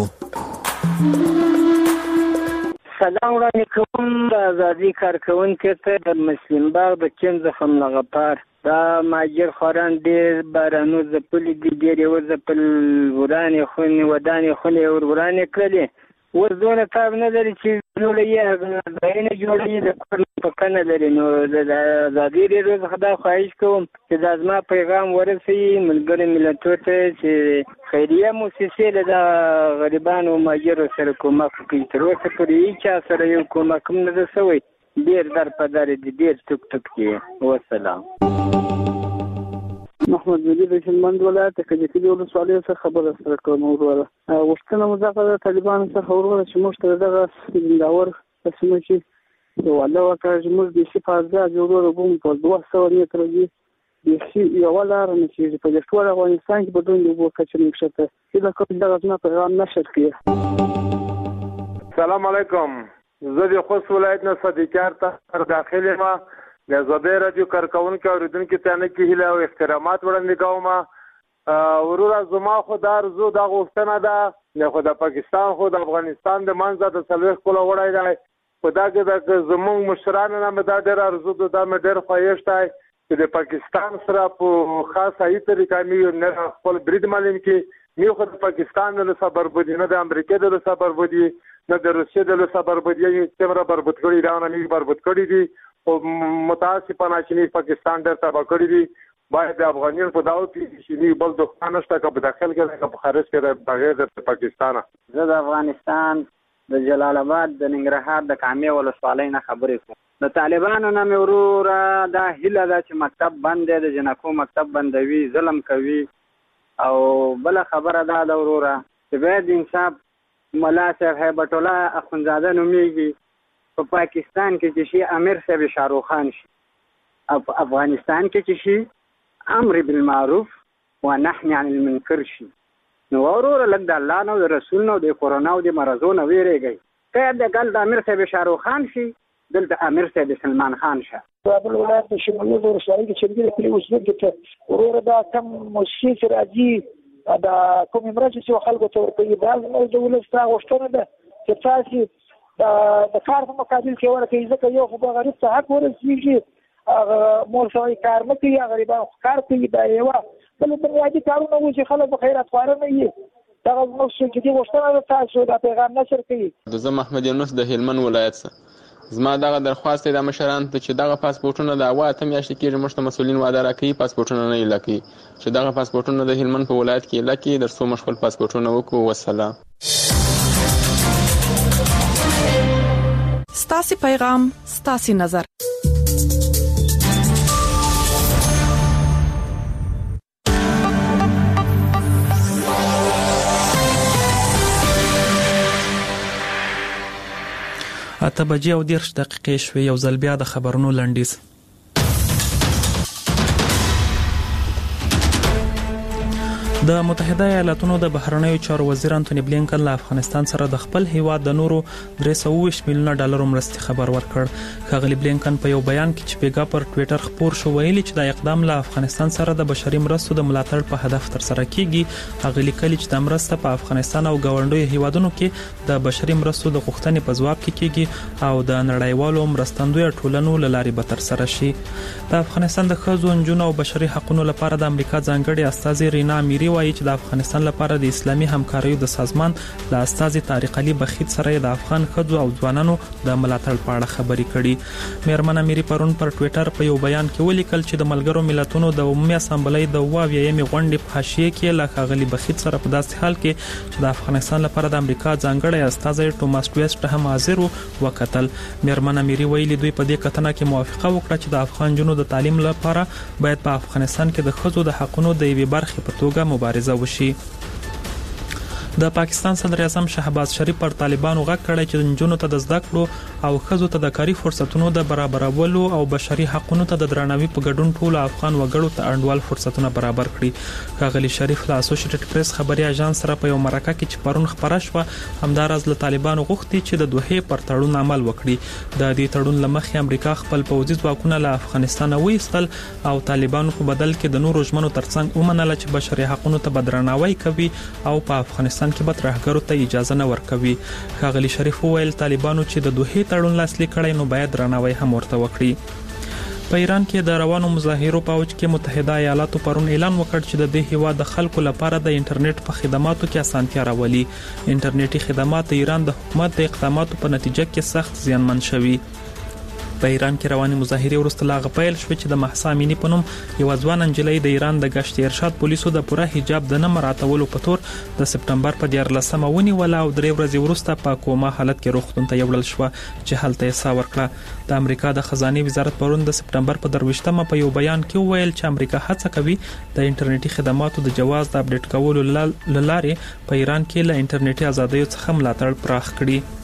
سلام وړاندې کوم د ازادي کارکونکو ته د مسلم باغ د کیم زخم لغپار دا ماجر خوران ډېر بارانو ځپلي دي، ډېر یې وځپل، ورانې خونې ودانې خونې ور ورانې کړلې. اوس دونه تاب نه لري چې جوړوي ځایونه جوړوي د کور په کنه لري. نو د ازادي راډیو څخه دا خواهش کوم چې دا زما پیغام ورسوي ملګرو ملتونو ته چې خیریه موسسې له د غریبانو ماجرو سره کومک وکړي. تر اوسه پورې هیچا سره یو کومک هم نه ده شوی. ډېر در په در دي، ډېر ټوک ټوک دي. وسلام. محمد ولی د هلمند ولایت د کجکي ولسوالۍ څخه خبره سره کوم. وروره غوښتنه مو دغه د طالبانو څخه وروره چې موږ ته دغه زنداور په سیمه کې یو الله وکړي چې موږ د شي په ازاد وروره بوم په دوه سوه متره دي د شي یو لار نه چې په دې ټول افغانستان کې بدون د وو کچې نشته چې دا کوم دغه نه پیغام نشر کړي. سلام علیکم. زه د خوست ولایت نه صدیقار ته داخله ما د ازادي راډیو کارکونکو اوریدونکو ته نه کې هیله او احترامات وړاندې کوم. وروره زما خو دا ارزو دا غوښتنه ده خو د پاکستان خو د افغانستان د منځه د څلوېښت کاله وړی دی په دا کې د زموږ مشرانو نه مې دا ډېر ارزو ده، دا مې ډېر ښایست دی چې د پاکستان سره په خاص صحیح طریقه مې نه خپل برید معلوم کړي. مې خو د پاکستان د لسه بربودي نه د امریکا د لسه بربودي نه د روسیې د لسه بربودي څومره بربود کړي دا نه مې بربود کړي دي او متاسفانه چې پاکستان ډېر تباه کړي دي. باید د افغانانو په داو کې چې بل دښمن نشته که په داخل کې که په خارج کې بغیر د پاکستان. زه د افغانستان د جلال آباد د ننګرهار د کامې ولسوالۍ نه خبرې کوم. د طالبانو نه مې وروره دا هیله ده چې مکتب بند دی، د جنکو مکتب بندوي، ظلم کوي. او بله خبره دا ده وروره چې باید انصاف ملا صاحب هیبت الله اخندزاده نومیږي په پاکستان کې چې شي امیر صاحب شاروخ خان شي، او په افغانستان کې چې شي امر بالمعروف و نهی عن المنکر شي. نو وروره لږ د الله نو د رسول نو د کورونا او د مرضونو ویریږي. که د ګل د امیر صاحب شاروخ خان شي دلته امیر صاحب سلمان خان شه کابل ولایت د شمالي ولسوالۍ کې چې د کلی اوسېدونکو ته ورور دا کم موسسې چې راځي دا کوم مرسته چې خلکو ته ورکوي دا زموږ د ولس ته غوښتنه ده چې تاسو د کار په مقابل کې ورکوي ځکه یو خو به غریب ته حق ورسېږي هغه مور سړی کار نه کوي هغه غریبان کار کوي دا یوه بل بنیادي کارونه وو چې خلک په خیرات خواره نه وي دا زموږ چې غوښتنه ده تاسو دا پیغام نشر کوي زه محمد یونس د هلمند ولایت څخه زما دغه درخواست د مشرانو ته چې دغه پاسپورتونه د اوا ته میاشتې کېږي موږ ته مسولین وعده راکوي پاسپورتونه نه لکي چې دغه پاسپورتونه د هلمند په ولایت کې لکي درسو مشغول پاسپورتونه وکړو والسلام. ستاسو پیغام ستاسو نظر. اته بجې او دیرش دقیقې شوې یو ځل بیا د خبرونو لنډیز. د متحده ایالاتونو د بهرنیو چارو وزیر انټونی بلینکن له افغانستان سره د خپل هیواد د نورو درې سوه اووه ویشت میلیونه ډالر مرستې خبر ورکړ. ښاغلي بلینکن په یو بیان کې چې بیګا پر ټوئیټر خپور شو ویلي چې دا اقدام له افغانستان سره د بشري مرستو د ملاتړ په هدف تر سره کیږي. هغه لیکلي چې د مرسته په افغانستان او ګاونډیو هیوادونو کې د بشري مرستو د غوښتنې په ځواب کې کیږي او د نړیوالو مرستندوی ټولنو له لارې به تر سره شي. د افغانستان د ښځو نجونو او بشري حقوقو لپاره د امریکا ځانګړي استازي رینا میری وایي چې د افغانستان لپاره د اسلامي همکاریو د سازمان له استازي طارق علي بخیت سره د افغان ښځو او ځوانانو د ملاتړ په اړه خبرې کړي. میرمن میری پرون پر ټوئیټر په یو بیان کې ولیکل چې د ملګرو ملتونو د عمومي اسامبلۍ د اووه اویایم غونډې په حاشیه کې له ښاغلي بخیت سره په داسې حال کې چې د افغانستان لپاره د امریکا ځانګړي استازي ټوماس ویسټ هم حاضر وکتل. میرمن میری ویلي دوی په دې کتنه کې موافقه وکړه چې د افغان جنونو د تعلیم لپاره باید په افغانستان کې د ښځو د حقوقو د یوې برخې په توګه مبارزه وشي. د پاکستان صدر اعظم شهباز شریف پر طالبانو غږ کړی چې نجونو ته د زده کړو او ښځو ته د کاري فرصتونو د برابرولو او بشري حقوقو ته د درناوي په ګډون ټول افغان وګړو ته انډول فرصتونه برابر کړي. ښاغلي شریف له اسوسییټډ پریس خبري اژانس سره په یو مرکه کې چې پرون خبره شوه همدارز له طالبانو غوښتي چې د دوحې پر تړون عمل وکړي. د دې تړون لمخې امریکا خپل پوځي ځواکونه له افغانستان وایستل او طالبانو په بدل کې د نورو ژمنو ترڅنګ ومنله چې بشري حقوقو ته بدرناوی کوي او په افغانستان کې به ترهګرو ته اجازه نه ورکوي. ښاغلي شریف وویل طالبانو چې د دوحې تړون لاسلیک کړی نو باید درناوی هم ورته وکړي. په ایران کې د روانو مظاهرو په اوج کې متحده ایالاتو پرون اعلان وکړ چې د دې هیواد د خلکو لپاره د انټرنیټ په خدماتو کې اسانتیا راولي. انټرنیټي خدمات د ایران د حکومت د اقداماتو په نتیجه کې سخت زیانمن شوي. په ایران کې رواني مظاهرې وروسته لا غپیل شو چې د محسا امینی په نوم یو ځوان انجلۍ د ایران د گشت ارشاد پولیسو د پوره حجاب د نه مراعاتولو په تور د سپټمبر په دیارلسمه ونیوله او درې ورځې وروسته په کوما حالت کې روغتون ته یوړل شو چې هلته یې ساه ورکړه. د امریکا د خزانه وزارت پرون د سپټمبر په درویشتمه په یو بیان کې وویل چې امریکا هڅه کوي د انټرنیټي خدماتو د جواز د اپډیټ کولو لاره په ایران کې له انټرنیټي ازادیو څخه ملاتړ پراخ کړي.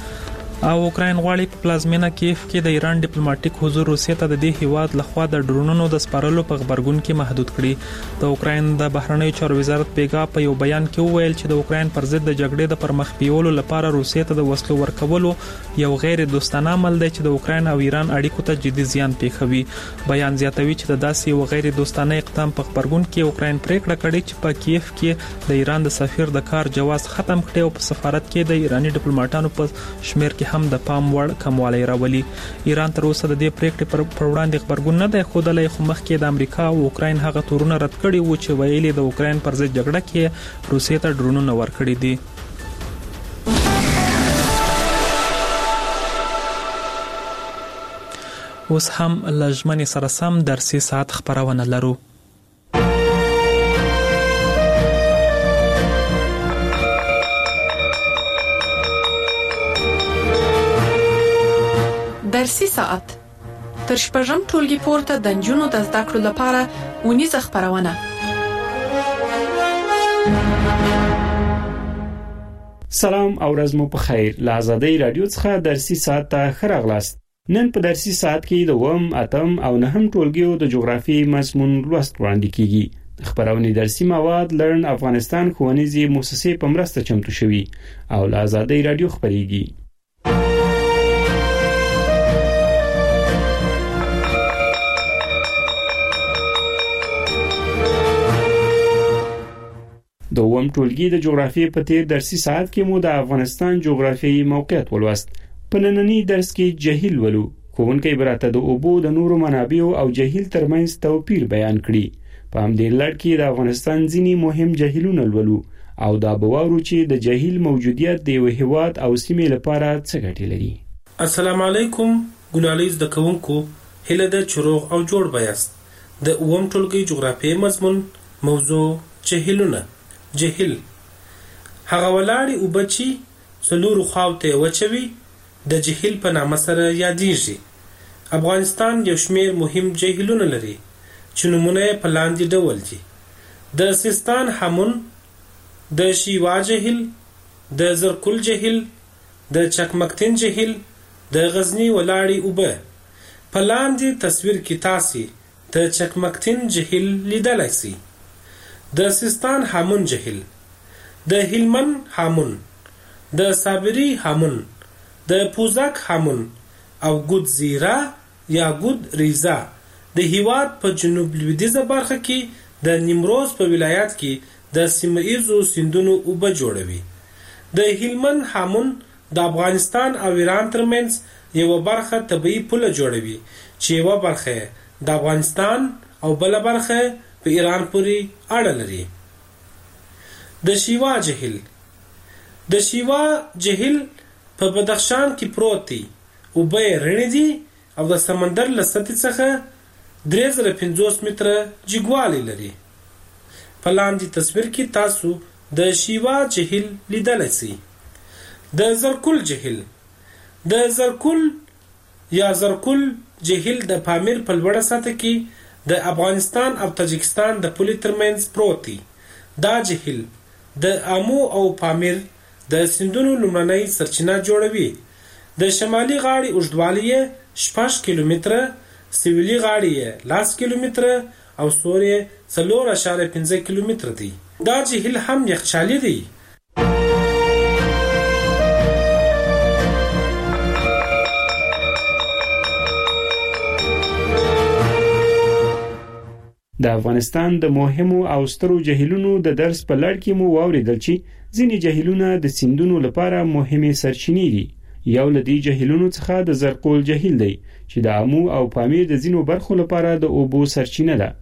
او اوکراین غواړي په پلازمینه کیف کې د ایران ډیپلوماټیک حضور روسیې ته د دې هیواد لخوا د ډرونونو د سپارلو په خبرګون کې محدود کړي. د اوکراین د بهرنیو چارو وزارت بیګا په یو بیان کې وویل چې د اوکراین پر ضد د جګړې د پرمخ بیولو لپاره روسیې ته د وسلو ورکولو یو غیر دوستانه عمل دی چې د اوکراین او ایران اړیکو ته جدي زیان پیښوي. بیان زیاتوي چې د داسې یو غیر دوستانه اقدام په خبرګون کې اوکراین پریکړه کړې چې په کیف کې د ایران د سفیر د کار جواز ختم کړي او په سفارت کې د ایرانی ډیپلوماټانو په شمیر کې هم د پام وړ کموالی راولي. ایران تر اوسه د دې پریکړې پر وړاندې خبرګون نه دی ښودلی خو مخکې د امریکا او اوکراین هغه تورونه رد کړي وو چې ویلي د اوکراین پر ضد جګړه کې روسیې ته ډرونونه ورکړي دي. اوس هم لژمنې سره سم درسي ساعت خبرونه لرو. درسي ساعت تر شپږم ټولګي پورته د نجونو د زده کړو لپاره ونیزه خبرونه. سلام او ورځ مو په خیر. له آزادۍ رادیو څخه درسي ساعت ته ښه راغلاست. نن په درسي ساعت کې د اووم، اتم او نهم ټولګیو د جغرافي مضمون لوست وړاندې کیږي. خبرونه درسي مواد لرن افغانستان ښوونیزې مؤسسې په مرسته چمتو شوي او له آزادۍ رادیو خبريږي. اووم ټولګي د جغرافیې په تیر درسي ساعت کې مو د افغانستان جغرافیایي موقعیت ولوست. په ننني درس کې جهیل ولو. ښوونکی براته د اوبو د نورو منابعو او جهیل ترمنځ توپیر بیان کړي. په همدې لړ کې د افغانستان ځینې مهم جهیلونه لولو او دا به واورو چې د جهیل موجودیت د یو هېواد او سیمې لپاره څه ګټې لري. السلام علیکم ګلالۍ زده کوونکو، هیله ده چې روغ او جوړ به یاست. د اووم ټولګي جغرافیې مضمون موضوع جهیلونه. جهیل هغه ولاړې اوبه چې څلورو خواو ته یې وچوي د جهیل په نامه سره یادیږي. افغانستان یو شمیر مهم جهیلونه لري چې نومونه یې په لاندې ډول دي: د سیستان هامون، د شیوا جهیل، د زرکل جهیل، د چکمکتین جهیل، د غزنی ولاړې اوبه. په لاندې تصویر کې تاسې د چکمکتین جهیل لیدلی سي. د سیستان هامون جهیل، د هلمند هامون، د صابري هامون، د پوزک هامون او ګود زیرا یا ګود ریزا د هیواد په جنوب لویدیځه برخه کې د نیمروز په ولایت کې د سیمه ایزو سیندونو اوبه جوړوي. د هلمند هامون د افغانستان او ایران ترمنځ یوه برخه طبیعي پوله جوړوي چې یوه برخه د افغانستان او بله برخه په ایران پورې اړه لري. د شیوا جهیل، د شیوا جهیل په بدخشان کې پروت دی. اوبه یې رڼې دي او د سمندر له سطحې څخه درې زره پنځوس متره جګوالی لري. په لاندې تصویر کې تاسو د شیوا جهیل لیدلی سئ. د زرکل جهیل، د زرکل یا زرکل جهیل د پامیر په لوړه سطحه کې د افغانستان او تاجکستان د پولې ترمنځ پروت دی. دا جهیل د آمو او پامیر د سیندونو لومړنۍ سرچینه جوړوي. د شمالي غاړې اوږدوالی یې شپږ کیلومتره، سویلي غاړې یې لس کیلومتره او سور یې څلور اعشاریه پنځه کیلومتره دی. دا جهیل هم یخچالي دی. د افغانستان د مهمو او سترو جهیلونو د درس په لړ کې مو واوریدل چې ځینې جهیلونه د سیندونو لپاره مهمې سرچینې دي. یو له دې جهیلونو څخه د زرکول جهیل دی چې د آمو او پامیر د ځینو برخو لپاره د اوبو سرچینه ده.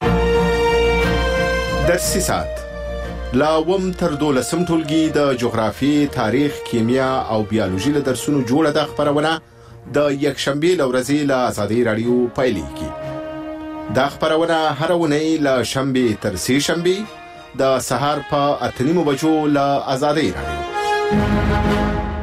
درسي ساعت لا اووم تر دولسم ټولګي د جغرافیې، تاریخ، کیمیا او بیولوژي له درسونو جوړه ده خپرونه د یکشنبې له ورځې له آزادۍ راډیو پیلېږي. دا خبرونه هر اونۍ له شنبه تر سه شنبه د سهار په اته نیمو بجو له آزادۍ راډیو.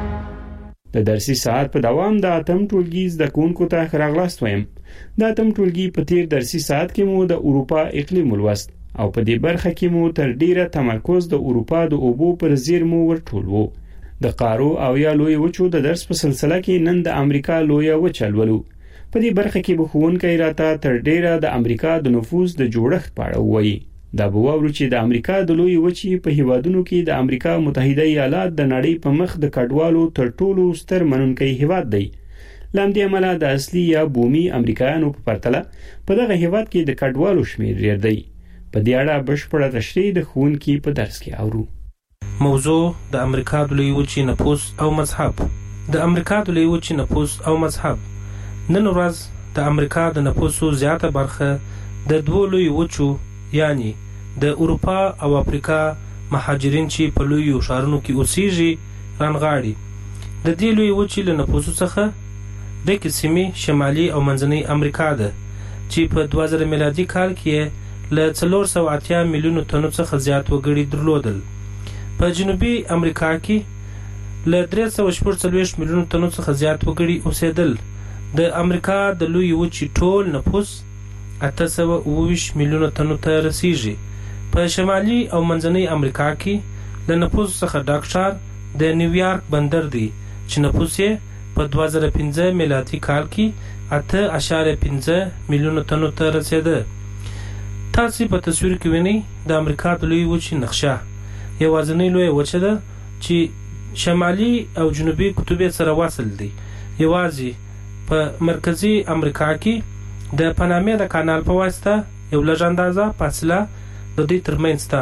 د درسي ساعت په دوام د اتم ټولګي زده کوونکو ته ښه راغلاست وایم. د اتم ټولګي په تیر درسي ساعت کې مو د اروپا اقلیم ولوست او په دې برخه کې مو تر ډیره تمرکز د اروپا د اوبو پر زیرمو ورټول وو. د قارو او یا لوی وچو د درس په سلسله کې نن د امریکا لوی وچه لولو. په دې برخه کې به ښوونکی راته تر ډیره د امریکا د نفوس د جوړښت په اړه وایي. دا به واورو چې د امریکا د لوی وچې په هیوادونو کې د امریکا متحده ایالات د نړۍ په مخ د کډوالو تر ټولو ستر منونکی هیواد دی. لامدې عمله د اصلي یا بومي امریکایانو په پرتله په دغه هیواد کې د کډوالو شمیر ډیر دی. په دې اړه بشپړه تشریح د ښوونکي په درس کې اورو. موضوع د امریکا د لوی وچې نفوس او مذهب. د امریکا د لوی وچې نفوس او مذهب. نن ورځ د امریکا د نفوسو زیاته برخه د دوه لوی وچو یعنی د اروپا او افریقا مهاجرین چې په لوی ښارونو کې اوسېږي رانغاړي. د دې لوی وچې له نفوسو څخه ډېرې سیمې شمالي او منځنۍ امریکا ده چې په دوه زره میلادي کال کې له څلور سوه اتیا میلیونو تنو څخه زیات وګړي درلودل. په جنوبي امریکا کې له درې سوه شپږ څلوېښت میلیونو تنو څخه زیات وګړي اوسېدل. د امریکا د لوی وچې ټول نفوس اته سوه اوه ویشت میلیونه تنو ته رسیږي. په شمالي او منځنۍ امریکا کې له نفوس څخه ډک ښار د نیویارک بندر دی چې نفوس یې په دوه زره پنځه میلادي کال کې اته اعشاریه پنځه میلیونه تنو ته رسېده. تاسې په تصویر کې وینئ د امریکا د لوی وچې نقشه. یوازینۍ لویه وچه ده چې شمالي او جنوبي قطب سره وصل دی. یوازې په مرکزي امریکا کې د پنامې د کانال په واسطه یو لږ اندازه فاصله د دوی ترمنځ ده.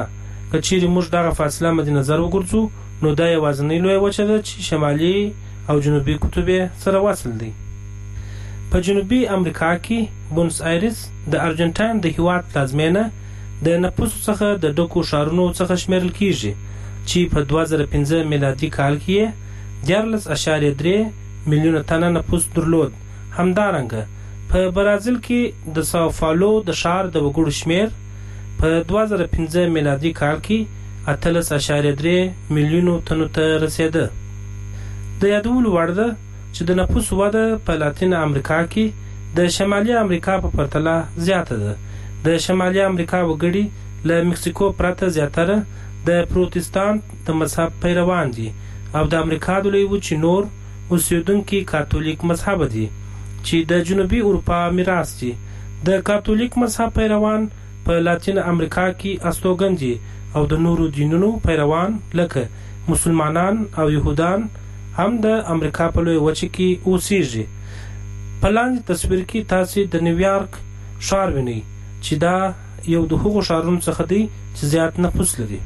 که چیرې موږ دغه فاصله مد نظر وګرځو نو دا یوازینۍ لویه وچه ده چې شمالي او جنوبي قطب سره وصل دی. په جنوبي امریکا کې بونس آیرس د ارجنټاین د هیواد پلازمینه د نفوسو څخه د ډکو ښارونو څخه شمیرل کیږي چې په دوه زره پنځه میلادي کال کې دیارلس اعشاریه درې میلیونه تنه نفوس درلود. همدارنګه په برازیل کې د ساو پاولو د ښار د وګړو شمیر په دوه زره پنځه میلادي کال کې اتلس اعشاریه درې میلیونو تنو ته رسیده. د یادولو وړ ده چې د نفوس وده په لاتین امریکا کې د شمالي امریکا په پرتله زیاته ده. د شمالي امریکا وګړي له مکسیکو پرته زیاتره د پروتستانت د مذهب پیروان دي او د امریکا د لوی وچې نور اوسیدونکي کاتولیک مذهب دي چې د جنوبي اروپا میراث دي. د کاتولیک مذهب پیروان په لاتین امریکا کې استوګن دي او د نورو دینونو پیروان لکه مسلمانان او یهودان هم د امریکا په لوی وچه کې اوسېږي. په لاندې تصویر کې تاسې د نیویارک ښار وینئ چې دا یو د هغو ښارونو څخه دی چې زیات نفوس لري.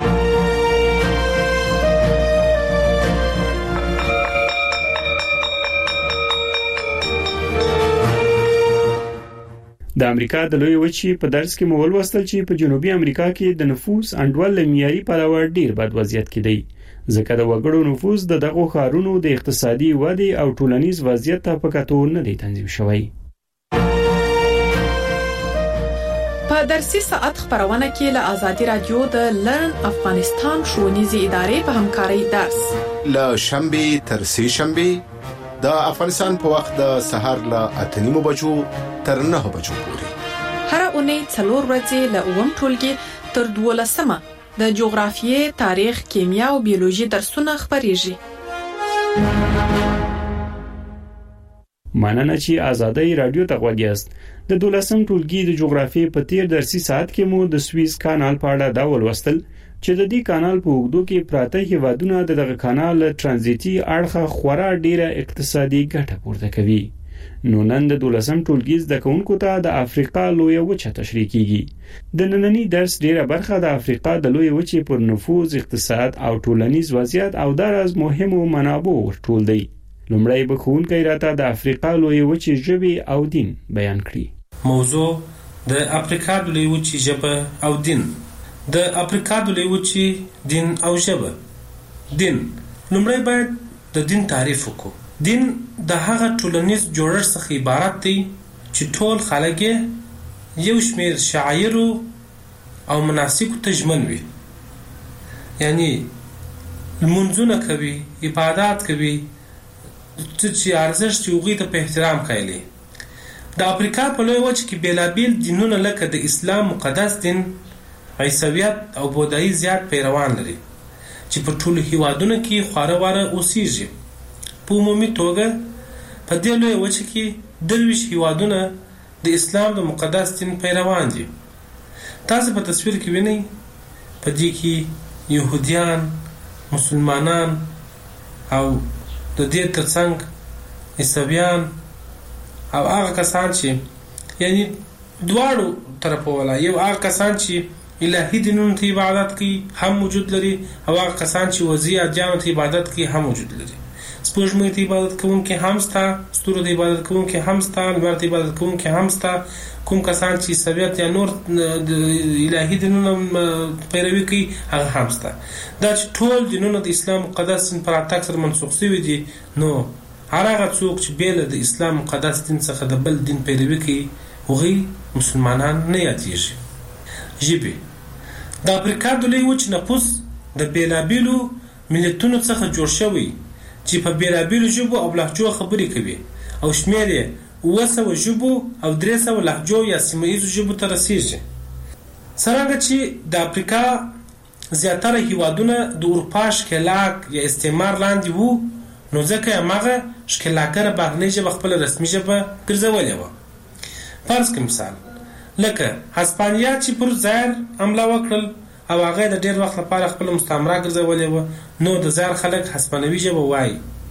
د امریکا د لوی وچې په درس کې مو ولوستل چې په جنوبي امریکا کې د نفوس انډول له معیاري پلوه ډیر بد وضعیت کې دی ځکه د وګړو نفوس د دغو ښارونو د اقتصادي ودې او ټولنیز وضعیت ته په کتو نه دی تنظیم شوی. په درسي ساعت خبرونه کې له آزادي رادیو د لرن افغانستان ښوونیزې ادارې په همکارۍ درس له شنبه تر سه شنبه د افغانستان په وخت د سهار له اته نیمو بجو تر نه بجو پورې هر اونۍ څلور ورځې له اووم ټولګي تر دولسمه د جغرافیې، تاریخ، کیمیا او بیولوژي درسونه خبريږي. مننه چې آزادۍ رادیو ته غوږ یاست. د دولسم ټولګي د جغرافیې په تیر درسي ساعت کې مو د سویس کانال په اړه دا ولوستل چې د دې کانال په اوږدو کې پراته هیوادونه دغه کانال ترانزیتي اړخه خورا ډیره اقتصادي ګټه پورته کوي. نو نن د دولسم ټولګي زده کوونکو ته د افریقا لویه وچه تشریح کیږي. د نننی درس ډیره برخه د افریقا د لویه وچې پر نفوذ، اقتصاد او ټولنیز وضعیت او د از مهمو منابعو ورټول دی. لومړی به ښوونکی راته د افریقا لویه وچې ژبې او دین بیان کړي. موضوع د افریقا د لویه وچې ژبه او دین. د افریقا د لویه وچې دین او ژبه. دین لومړی باید د دین تعریف وکړو. دین د هغه ټولنیز جوړښت څخه عبارت دی چې ټول خلک یو شمېر شعایرو او مناسکو ته ژمن وي، یعنی لمونځونه کوي، عبادات کوي، چې ارزښت یې هغوی ته په احترام قایلي. د افریقا په لویه وچه کې بېلابېل دینونه لکه د اسلام مقدس دین، عیسویت او بودایي زیات پیروان لري چې په ټولو هیوادونو کې خواره واره اوسېږي. په عمومي توګه په دې لویه وچه کې درویش هیوادونه د اسلام د مقدس دین پیروان دي. تاسو په تصویر کې وینئ په دې کې يهوديان، مسلمانان او د دې ترڅنګ عیسویان او هغه کسان چې یعنی دواړو طرفو ولا یو هغه کسان چې الهي دینونو ته عبادت کوي هم موجود لري او هغه کسان چې وضعي ادیانو ته عبادت کوي هم موجود لري. سپوږمۍ ته عبادت کوونکي هم ستا، ستورو ته عبادت کوونکي هم ستا، لمر ته عبادت کوونکي هم ستا. کوم کسان چې عیسویت یا نور د الهي دینونو پیروي کوي هغه هم ستا. دا چې ټول دینونه د اسلام مقدس دین پر اتاک سره منسوخ شوي دي، نو هر هغه څوک چې بیله د اسلام مقدس دین څخه د بل دین پیروي کوي هغوی مسلمانان نه یادېږي. ژبې د افریقا د لویې وچې نفوس د بېلابېلو ملتونو څخه جوړ شوی چې په بېلابېلو ژبو او لهجو خبرې کوي او شمېر یې اوه سوه ژبو او درې سوه لهجو یا سیمه ییزو ژبو ته رسېږي. څرنګه چې د افریقا زیاتره هیوادونه د اروپا ښکېلاک یا استعمار لاندې وو، نو ځکه یې هماغه ښکېلاکره بهرنۍ ژبه خپله رسمي ژبه ګرځولې وه. فرض کړه مثال لکه هسپانیا چې پر زایر حمله وکړل او هغه د ډېر وخت لپاره خپل مستعمره ګرځولې وه، نو د زایر خلک هسپانوي ژبه وایي.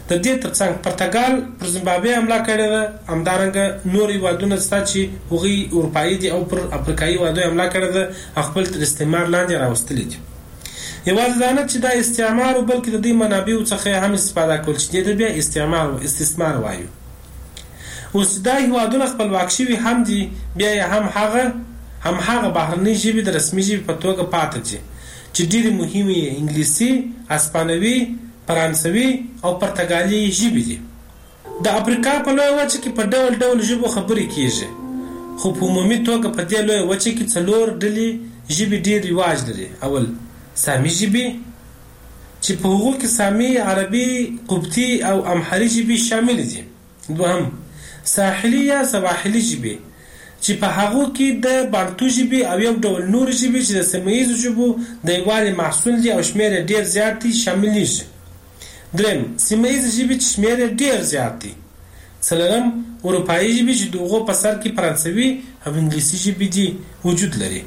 د دې ترڅنګ پرتګال پر زیمبابوې حمله کړې ده، همدارنګه نور هیوادونه شته چې هغوی اروپایي دي او پر افریقایي هیوادونو حمله کړې ده، خپل تر استعمار لاندې راوستلي دي. یوازې دا نه چې دا استعمار او بلکې د دې منابعو څخه هم استفاده کول چې دې ته بیا استعمار او استثمار وایو. اوس دا هیوادونه خپلواک شوي هم دي، بیا یې هم هغه هم هغه بهرنۍ ژبې د رسمي ژبې په توګه پاتې دي چې ډېرې مهمې یې انګلیسي، اسپانوي، فرانسوي او پرتګالي ژبې دي. د افریقا په لویه وچه کې په ډول ډول ژبو خبرې کیږي، خو په عمومي توګه په دې لویه وچه کې څلور ډلې ژبې ډېر رواج لري. اول سامي ژبې چې په هغو کې سامي، عربي، قبطي او امحري ژبې شامل دي. دوهم ساحلي یا سواحلي ژبې چې په هغو کې د بانتو ژبې او یو ډول نور ژبې چې د سیمه ییزو ژبو د یووالي محصول دي او شمېر یې ډېر زیات دي شاملیږي. دریم سیمه ییزې ژبې چې شمېر یې ډېر زیات دي. څلورم اروپایي ژبې چې د هغو په سر کې فرانسوي او انګلیسي ژبې دي وجود لري.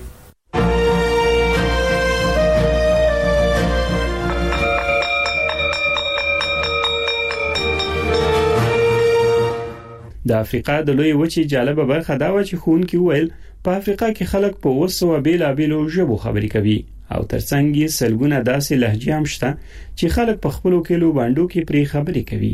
د افریقا د لوی وچې جالبه برخه دا و چې ښوونکي وویل په افریقا کې خلک په اوه سوه بېلابېلو ژبو خبرې کوي او ترڅنګ یې سلګونه داسې لهجې هم شته چې خلک په خپلو کلیو بانډو کې پرې خبرې کوي.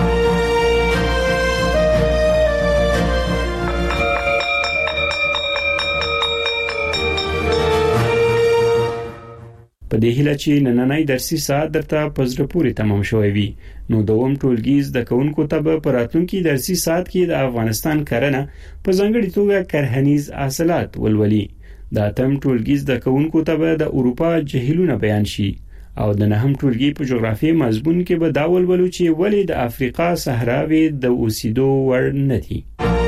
په دې هیله چې نننۍ درسي ساعت درته په زړه پورې تمام شوی وي، نو دوم ټولګي زده کوونکو ته به په راتلونکي درسي ساعت کې د افغانستان کرنه په ځانګړې توګه کرهنیز حاصلات ولولي. د اتم ټولګي زده کوونکو ته به د اروپا جهیلونه بیان شي او د نهم ټولګي په جغرافیې مضمون کې به دا ولولو چې ولې د افریقا صحراوې د اوسېدو وړ نه دي.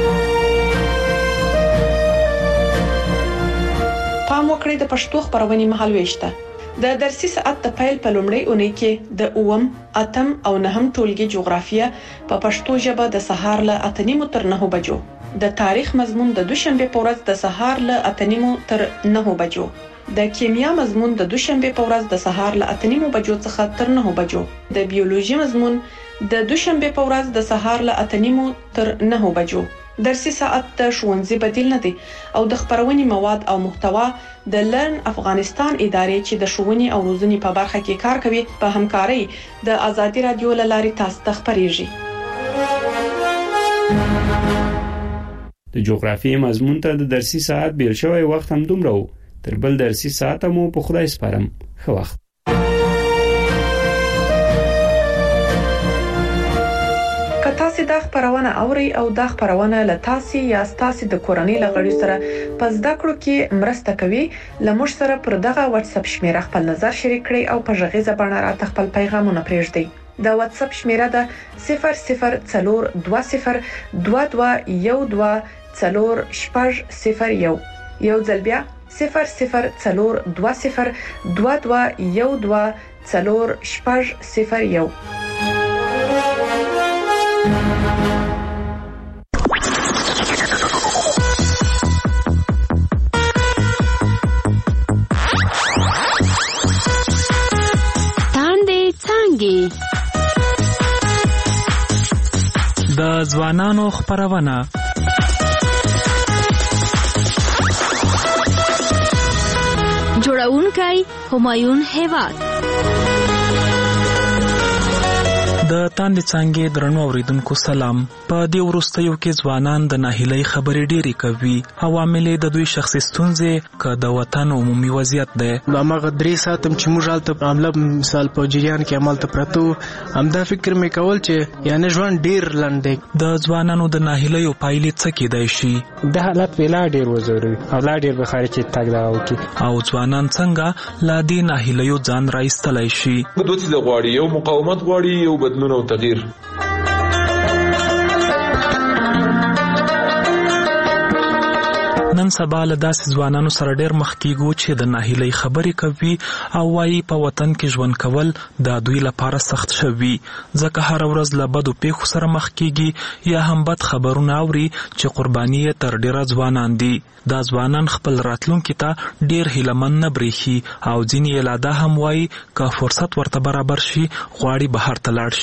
پام وکړئ د پښتو خبرونې مهالويش ته. د درسي ساعت د پیل په لومړۍ اونۍ کې د اووم، اتم او نهم ټولګي جغرافیه په پښتو ژبه د سهار له اته نیمو تر نهو بجو، د تاریخ مضمون د دوشنبه په ورځ د سهار له اته نیمو تر نهو بجو، د کیمیا مضمون د دوشنبه په ورځ د سهار له اته نیمو بجو څخه تر نهو بجو، د بیولوژي مضمون د دوشنبه په ورځ د سهار له اته نیمو تر نهو بجو. درسي ساعت د ښوونځي بدیل نه دی او د خبرونې مواد او محتوا د لرن افغانستان ادارې چې د ښوونې او روزنې په برخه کې کار کوي په همکارۍ د آزادي رادیو له لارې تاسو ته خبرېږي. د جغرافیې مضمون ته د درسي ساعت بیل شوی وخت هم دومره و. تر بل درسي ساعت مو په خدای سپارم. ښه وخت. که تاسو دا خبرونه اوري او دا خبرونه له تاسو یا تاسو د کورنۍ لغړی سره پس دا کړو کې مرسته کوي، لمر سره پر دغه واتس اپ شمیره خپل نظر شریک کړئ او په ژغیزه باندې راته خپل پیغامونه پرېږدئ. دا واتس اپ شمیره ده صفر صفر څلور دوه صفر دوه دوه یو دوه څلور شپږ صفر یو. یو ځل بیا صفر صفر څلور دوه صفر دوه دوه یو دوه څلور شپږ صفر یو. د ځوانانو خبرونه جوړونکی همایون هیواد. د تاندې څنګه درنو اوریدونکو سلام. په دې وروستیو کې ځوانان د ناهیلۍ خبرې ډېری کوي. عوامل د دوی شخصي ستونزې که د وطن عمومي وضعیت دی. هغه درې ساتم چې موږ حالت عمله مثال په جریان کې عمل ته پرتو همدا فکر مې کول چې یعنی ژوند ډېر لنډ دی. د ځوانانو د ناهیلۍ پایلې څه کېدای شي؟ د حالت ویلا ډېر وزوري او لا ډېر به خارج تګ دا وکي او ځوانان څنګه لا دې ناهیلۍ ځان راایستلای شي؟ دوی څه غواړي؟ یو مقاومت غواړي، یو بدلون او تغییر. نن سبا له داسې ځوانانو سره ډېر مخ کېږو چې د ناهیلۍ خبرې کوي او وایي په وطن کې ژوند کول د دوی لپاره سخت شوي، ځکه هره ورځ له بدو پیښو سره مخ کېږي یا هم بد خبرونه اوري چې قرباني یې تر ډېره ځوانان دي. دا ځوانان خپل راتلونکي ته ډېر هیلهمند نه برېښي او ځینې یې لا دا هم وایي که فرصت ورته برابر شي غواړي بهر ته لاړ شي.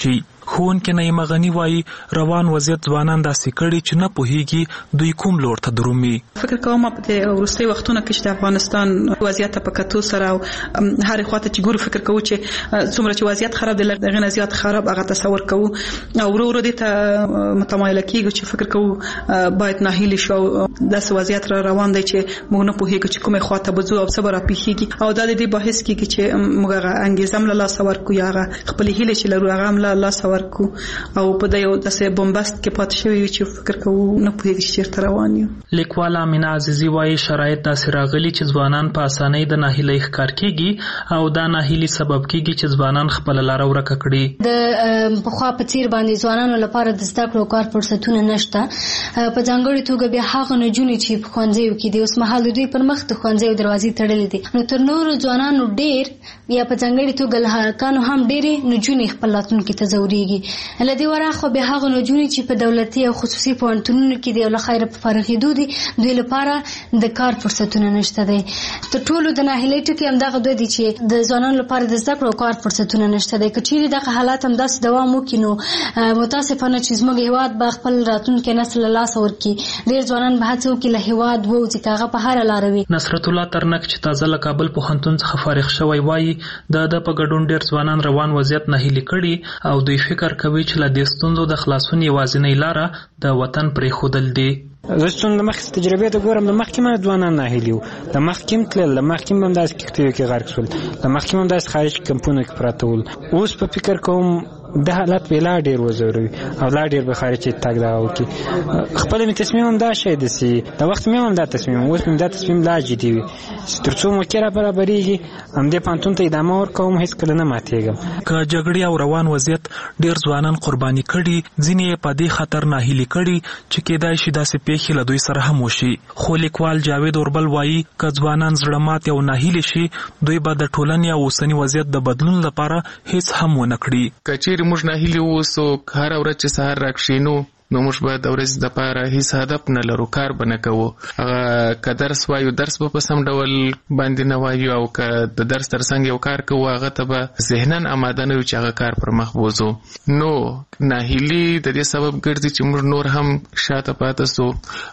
ښوونکی نعیم غنی وایي روان وضعیت ځوانان داسې کړي چې نه پوهیږي دوی کوم لور ته درومي. فکر کوم په وروستي وختونو کې چې د افغانستان وضعیت په کتو سره او هر خواته چې ګورو فکر کوو چې څومره چې وضعیت خراب دی لږ نه زیات خراب هغه تصور کوو او ورو ورو دې ته متمایل کیږو چې فکر کوو باید ناهیلي شو داسې وضعیت را روان دی چې موږ نه پوهیږو چې کومه خواته بځو او صبر راپیږي او دا دې بحث کیږي چې موږ هغه انګیزه هم له لاسه ورکو یا هغه خپل هیله چې لرو هغه هم له لاسه ورکو او په دې یو داسې بمبست کې پات شوی چې فکر کوو نه پوهیږي چې چیرته روان یو. لیکواله امینه عزیزي وایي شرایط داسې راغلي چې ځوانان په اسانۍ د ناهیلۍ ښکار کیږي او دا ناهیلي سبب کیږي چې ځوانان خپل لار ورکه کړي. د پخوا په څیر باندې ځوانانو لپاره د زده کړو کار فرصتونه نشته په ځانګړي توګه بیا هغه نجونې چې په ښوونځیو کې دي اوس مهال دوی پر مخ د ښوونځیو دروازې تړلې دي نو تر نورو ځوانانو ډېر یا په ځانګړي توګه له هلکانو هم ډېرې نجونې خپل راتلونکي ته ځورېږي. له دې وراخوا بیا هغه نجونې چې په دولتي او خصوصي پوهنتونونو کې دي او له خیره په فارغېدو دي دوی لپاره د کار فرصتونه نشته دی. تر ټولو د ناهیلۍ ټکي همدغه دوی دي چې د ځوانانو لپاره د زده کړو کار فرصتونه نشته دی. که چیرې دغه حالات همداسې دوام وکړي نو متاسفانه چې زموږ هېواد به خپل راتلونکی نسل له لاسه ورکړي. ډېر ځوانان به هڅه وکړي له هېواد ووځي که هغه په هره لاره وي. نصرت الله ترنک چې تازه له کابل پوهنتون څخه فارغ شوی وایي د ده په ګډون ډېر ځوانان روان وضعیت ناهیلي کړي او دوی فکر کوي چې له دې ستونزو د خلاصون یوازینۍ لاره د وطن پرېښودل دي. زه چې د مخکې تجربې ته ګورم د مخکې ما ځوانان ناهیلي وو د مخکې هم تلل د مخکې هم همداسې کښتیو کې غرق شول د مخکې هم همداسې خارج کمپونو کې پراته ول. اوس په فکر کوم د حالت به لا ډېر وزوروي او لا ډېر به خارج تګ دغه وکړي. خپل مې تصمیم هم دا شی داسې د وخت مې هم دا تصمیم اوس مې دا تصمیم لا جدي وي تر څو موقع را برابرېږي همدې پوهنتون ته ادامه ورکوم هېڅکله نه ماتېږم. که جګړې او روان وضعیت ډېر ځوانان قرباني کړي ځینې یې په دې خطر ناهیلي کړي چې کېدای شي داسې پیښې له دوی سره هم وشي. خو لیکوال جاوید اوربل وایي که ځوانان زړه ماتې او ناهیلي شي دوی به د ټولنې او اوسني وضعیت د بدلون لپاره هېڅ هم ونه کړي. که چیرې موږ ناهیلي اوسو هره ورځ چې سهار راکښېنو نو موږ به د ورځې دپاره هېڅ هدف نه لرو کار به نه کوو. هغه که درس وایو درس به په سم ډول باندې نه وایو او که د درس تر څنګ یو کار کوو هغه ته به ذهناً اماده نه یو چې هغه کار پر مخ بوځو. نو ناهیلي د دې سبب ګرځي چې موږ نور هم شاته پاته سو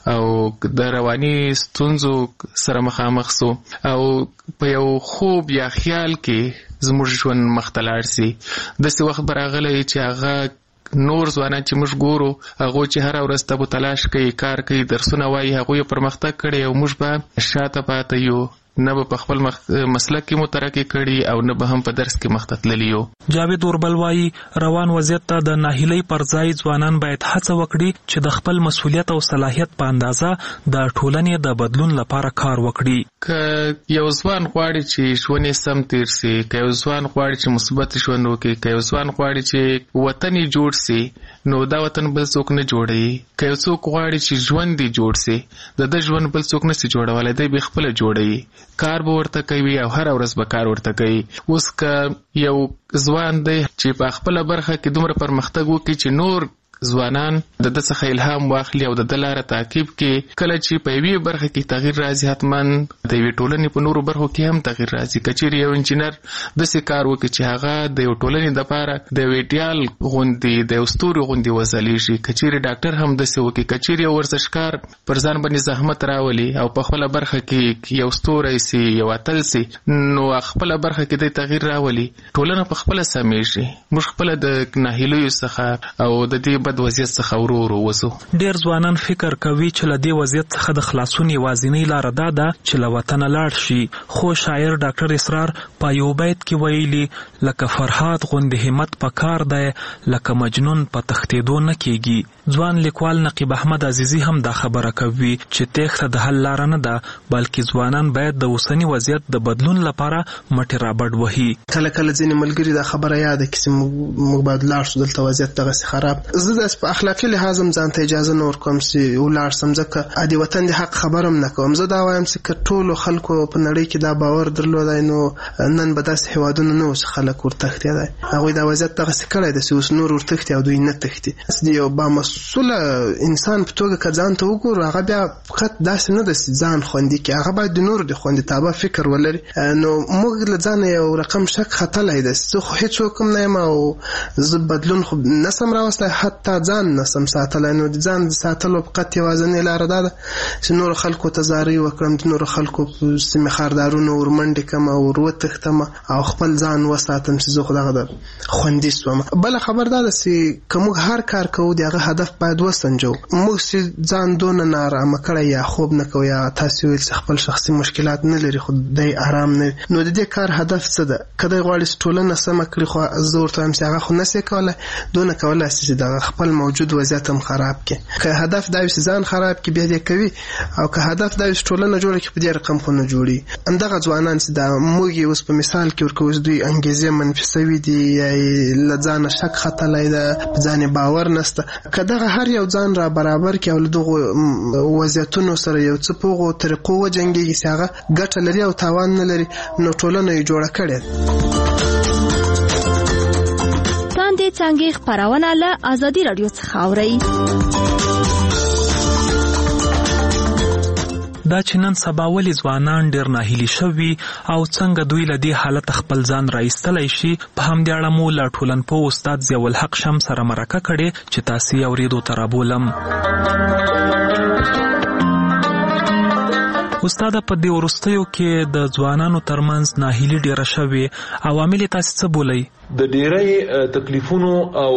او د رواني ستونزو سره مخامخ سو او په یو خوب یا خیال کې زموږ ژوند مخ ته لاړ سي. داسې وخت به راغلی چې هغه نور ځوانان چې موږ ګورو هغوی چې هره ورځ تبو تلاش کوي کار کوي درسونه وایي هغوی یې پرمختګ کړی او موږ به شاته پاته یو نه به په خپل مسلک کې مترقي کړي او نه به هم په درس کې مخته تللي یو. جاوید اوربل وایي روان وضعیت ته د ناهیلۍ پر ځای ځوانان باید هڅه وکړي چې د خپل مسؤلیت او صلاحیت په اندازه د ټولنې د بدلون لپاره کار وکړي. که یو ځوان غواړي چې ژوند یې سم تیر سي که یو ځوان غواړي چې مثبت ژوند وکړي که یو ځوان غواړي چې وطن یې جوړ سي نو دا وطن بل څوک نه جوړوي. که یو څوک غواړي چې ژوند یې جوړ سي د ده ژوند بل څوک نسي جوړولی دی به خپله جوړوي. کار به ورته کوي او هر ورځ به کار ورته کوي. اوس که یو ځوان دی چې په خپله برخه کې دومره پرمختګ وکړي چې نور ځوانان د ده څخه الهام واخلي او د ده لاره تعقیب کړي کله چې په یوې برخه کې تغییر راځي حتما د یوې ټولنې په نورو برخو کې هم تغییر راځي. که چیرې یو انجینر داسې کار وکړي چې هغه د یو ټولنې دپاره د یو ایډیال غوندې د یو ستوري غوندې وځلیږي که چیرې ډاکټر هم داسې وکړي که چیرې یو ورزشکار پر ځان باندې زحمت راولي او په خپله برخه کې یو ستوری سي یو اتل سي نو خپله برخه کې دی تغییر راولي ټولنه په خپله سمیږي. موږ خپله د ناهیلیو څخه او د دې بد وضعیت څخه ورو ورو وځو. ډېر ځوانان فکر کوي چې له دې وضعیت څخه د خلاصون یوازینۍ لاره دا ده چې له وطنه لاړ شي. خو شاعر ډاکټر اسرار په یو بیت کې ویلي لکه فرهاد غوندې همت په کار دی لکه مجنون په تښتېدو نه کېږي. ځوان لیکوال نقیب احمد عزیزي هم دا خبره کوي چې تېښته د حل لاره نه ده بلکې ځوانان باید د اوسني وضعیت د بدلون لپاره مټې رابډ وهي. کله کله ځینې ملګري دا خبره یاده کړي چې موږ باید لاړ شو دلته وضعیت دغسې خراب. زه داسې په اخلاقي لحاظ هم ځان ته اجازه نه ورکوم چې ولاړ شم ځکه ادي وطن د حق خبره هم نه کوم. زه دا وایم چې که ټولو خلکو په نړۍ کې دا باور درلودی نو نن به داسې هېوادونه نه اوس خلک ورتښتېدی. هغوی دا وضعیت دغسې کړی ده چې اوس نور ورتښتي او دوی نه تښتي. یو بامسؤل مسؤل انسان په توګه کځان ته وګورو هغه بیا فقط داسې نه د ځان خوندي کې هغه باید د نور د خوندي تابع فکر ولري. نو موږ له ځان یو رقم شک خطلای دی زه خو هیڅ کوم نه یم او زه بدلون خو نسم راوستای حتی ځان نسم ساتلای. نو د ځان ساتلو فقط یوازینۍ لاره ده چې نور خلکو ته زارۍ وکړم د نور خلکو په سیمه خاردارونو ورمنډې کم او وروتښتم او خپل ځان وساتم چې زه خو دغه د خوندي سوم. بله خبر دا ده چې که موږ هر کار کوو د هغه هدف باید وسنجو. موږ چې ځان دونه نارامه کړی یا خوب نه کوو یا تاسې ویل چې خپل شخصي مشکلات نه لري خو دی آرام نه وي نو د دې کار هدف څه ده؟ که دی غواړي چې ټولنه سمه کړي خو زه ورته وایم چې هغه خو نسي کولی دونه کولی شي چې دغه خپل موجود وضعیت هم خراب کړي. که هدف دا وي چې ځان خراب کړي بیا دې کوي او که هدف دا وي چې ټولنه جوړه کړي په دې رقم خو نه جوړي. همدغه ځوانان چې دا موږ یې اوس په مثال کې ورکوو چې دوی انګیزې منفي سوي دي یا یې له ځانه شک ختلی ده په ځان باور نشته. که دغه هر یو ځان را برابر کړي او له دغو وضعیتونو سره یو څه په هغو طریقو وجنګېږي چې هغه ګټه لري او تاوان نه لري نو ټولنه یې جوړه کړې. تاندې څانګې خپرونه له ازادي راډیو څخه اورئ. دا چې نن سبا ولې ځوانان ډېر ناهیلي شوي او څنګه دوی له دې حالت خپل ځان راایستلی شي په همدې اړه مو له ټولنپوه استاد ضیاءالحق شم سره مرکه کړې چې تاسې یې اورېدو ته رابولم. استاده په دې وروستیو کې د ځوانانو ترمنځ ناهیلي ډېره شوې عوامل یې تاسې څه بولئ؟ د ډیری تکلیفونو او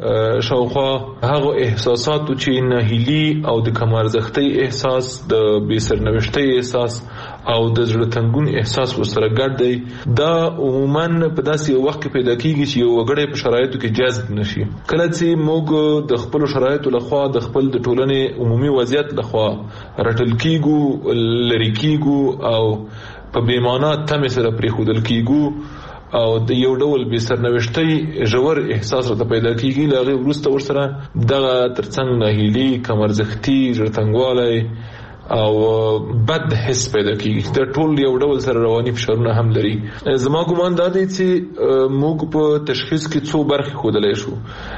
شاوخوا هغه احساساتو چې ناهیلي او د کم ارزښتۍ احساس د بې سرنوشتۍ احساس او د زړه تنګون احساس ورسره ګډ دی دا عموما په داسې یو وخت کې پیدا کیږي چې یو وګړی په شرایطو کې جذب نشي. کله چې موږ د خپلو شرایطو لخوا د خپل د ټولنې عمومي وضعیت لخوا رټل کیږو لرې کیږو او په بې معنا تمې سره پرېښودل کیږو او د یو ډول بې سرنوشتۍ ژور احساس راته پیدا کیږي. له هغې وروسته ورسره دغه ترڅنګ ناهیلي کم ارزښتي زړه تنګوالی او بد حس پیدا کیږي. دا ټول یو ډول سره رواني فشارونه هم لري. زما ګمان دا دی چې موږ په تشخیص کې څو برخې ښودلی شو.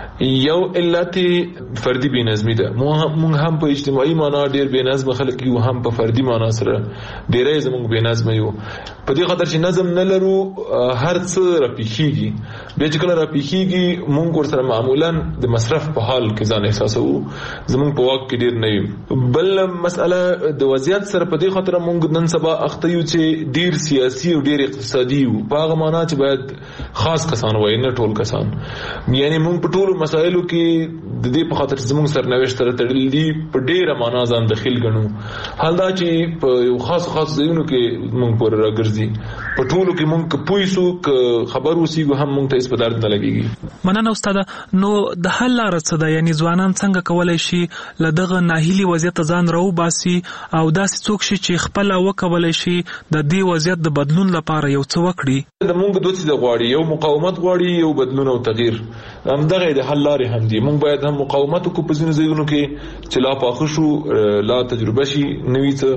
یو علت فردي بې نظمي ده. موږ هم په اجتماعي معنا ډېر بې نظمه خلک یو هم په فردي معنا سره ډېری زموږ بې نظمه یو. په دې خاطر چې نظم نه لرو هر څه راپېښېږي. بیا چې کله راپېښېږي موږ ورسره معمولا د مصرف په حال کې ځان احساسوو زموږ په واک کې ډېر نه یو. بل مسئله د وضعیت سره په دې خاطر موږ نن سبا اخته یو چې ډېر سیاسي او ډېر اقتصادي یو په هغه معنا چې باید خاص کسان وایي نه ټول کسان. یعنی موږ په ټولو مسایلو کې د دې په خاطر چې زموږ سرنوشت سره تړلي دي په ډېره معنا ځان دخیل ګڼو. حال دا چې په یو خاص خاص ځایونو کې موږ پورې راګرځي په ټولو کې موږ که پوه سو که خبر اوسېږو هم موږ ته هېڅ په درد نه لګېږي. مننه استاده. نو د حل لاره څه ده؟ یعنې ځوانان څنګه کولی شي له دغه ناهیلي وضعیته ځان راوباسي او داسې څوک شي چې خپله وکولی شي د دې وضعیت د بدلون لپاره یو څه وکړي؟ د موږ دوه څیزه غواړي، یو مقاومت غواړي یو بدلون او تغییر. همدغه د حل لارې هم دي. موږ باید هم مقاومت وکړو په ځینو ځایونو کې چې لا پاخه شو لا تجربه شي نوي څه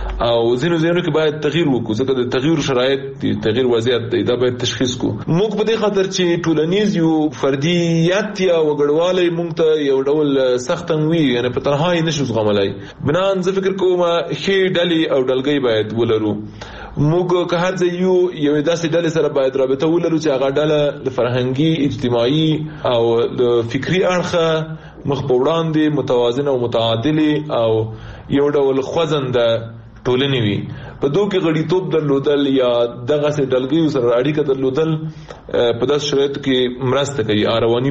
او ځینو ځایونو کې باید تغییر وکړو ځکه د تغییر شرایط دي تغییر وضعیت دی دا باید تشخیص کو. موږ په دې خاطر چې ټولنیز یو فردیت یا وګړوالی موږ ته یو ډول سخت وي یعنی په تنهایی نشو زغملای. بنان زه فکر کوم ښې ډلې او ډلګۍ باید ولرو. موږ که هر ځای یو یو داسې ډلې سره باید رابطه ولرو چې هغه ډله د فرهنګي اجتماعي او د فکري اړخه مخ په وړاندې متوازنه او متعادلې او یو ډول خوځنده ټولنې وي. په دوی کې غړیتوب درلودل یا دغسې ډلګیو سره اړیکه درلودل په داسې شرایطو کې مرسته کوي. رواني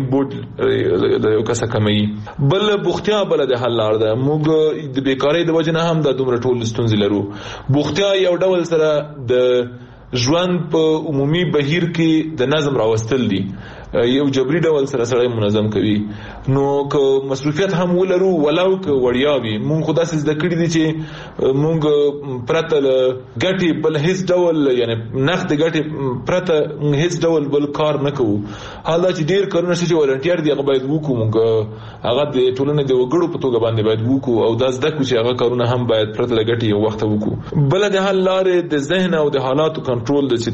بوج د یو کسه کموي. بل بوختیا بله د حل لار ده. موږ د بیکارۍ د وجې نه هم دا دومره ټول ستونزې لرو. بوختیا یو ډول سره د ژوند په عمومي بهیر کې د نظم راوستل دي. یو جبري ډول سره سړی منظم کوي. نو که مصروفیت هم ولرو ولو که وړیا وي مونږ خو داسې زده کړي دي چې مونږ پرته له ګټې بل هیڅ ډول یعنی نقد ګټې پرته هیڅ ډول بل کار نه کوو. حال دا چې ډېر کارونه شته چې والنټیر دي هغه باید وکړو. مونږ هغه د ټولنې د وګړو په توګه باندې باید وکړو او دا زده کړو چې هغه کارونه هم باید پرته له ګټې یو وخت وکړو. بله د حل لارې د ذهن او د حالاتو کنټرول ده چې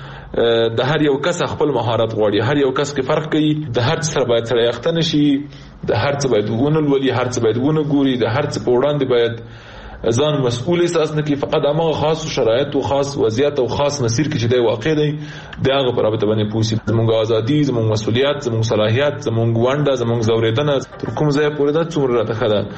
دا د هر یو کس خپل مهارت غواړي. هر یو کس کې فرق کوي. د هر څه سره باید سره اخته نشي د هر څه باید ونلولي، هر څه باید ونه ګوري، د هر څه په وړاندې باید ځان مسؤل احساس نه کړي. فقط هغه خاص شرایط او خاص وضعیت او خاص مسیر کې چې دی واقع دی د هغه پر اړه باندې پوښي. زموږ ازادي، زموږ مسؤلیت، زموږ صلاحیت، زموږ ونده، زموږ زوریدنه تر کوم ځای پورې ده څومره راته ښه ده.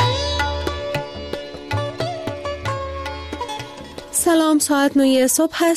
سلام، ساعت نه صبح هست.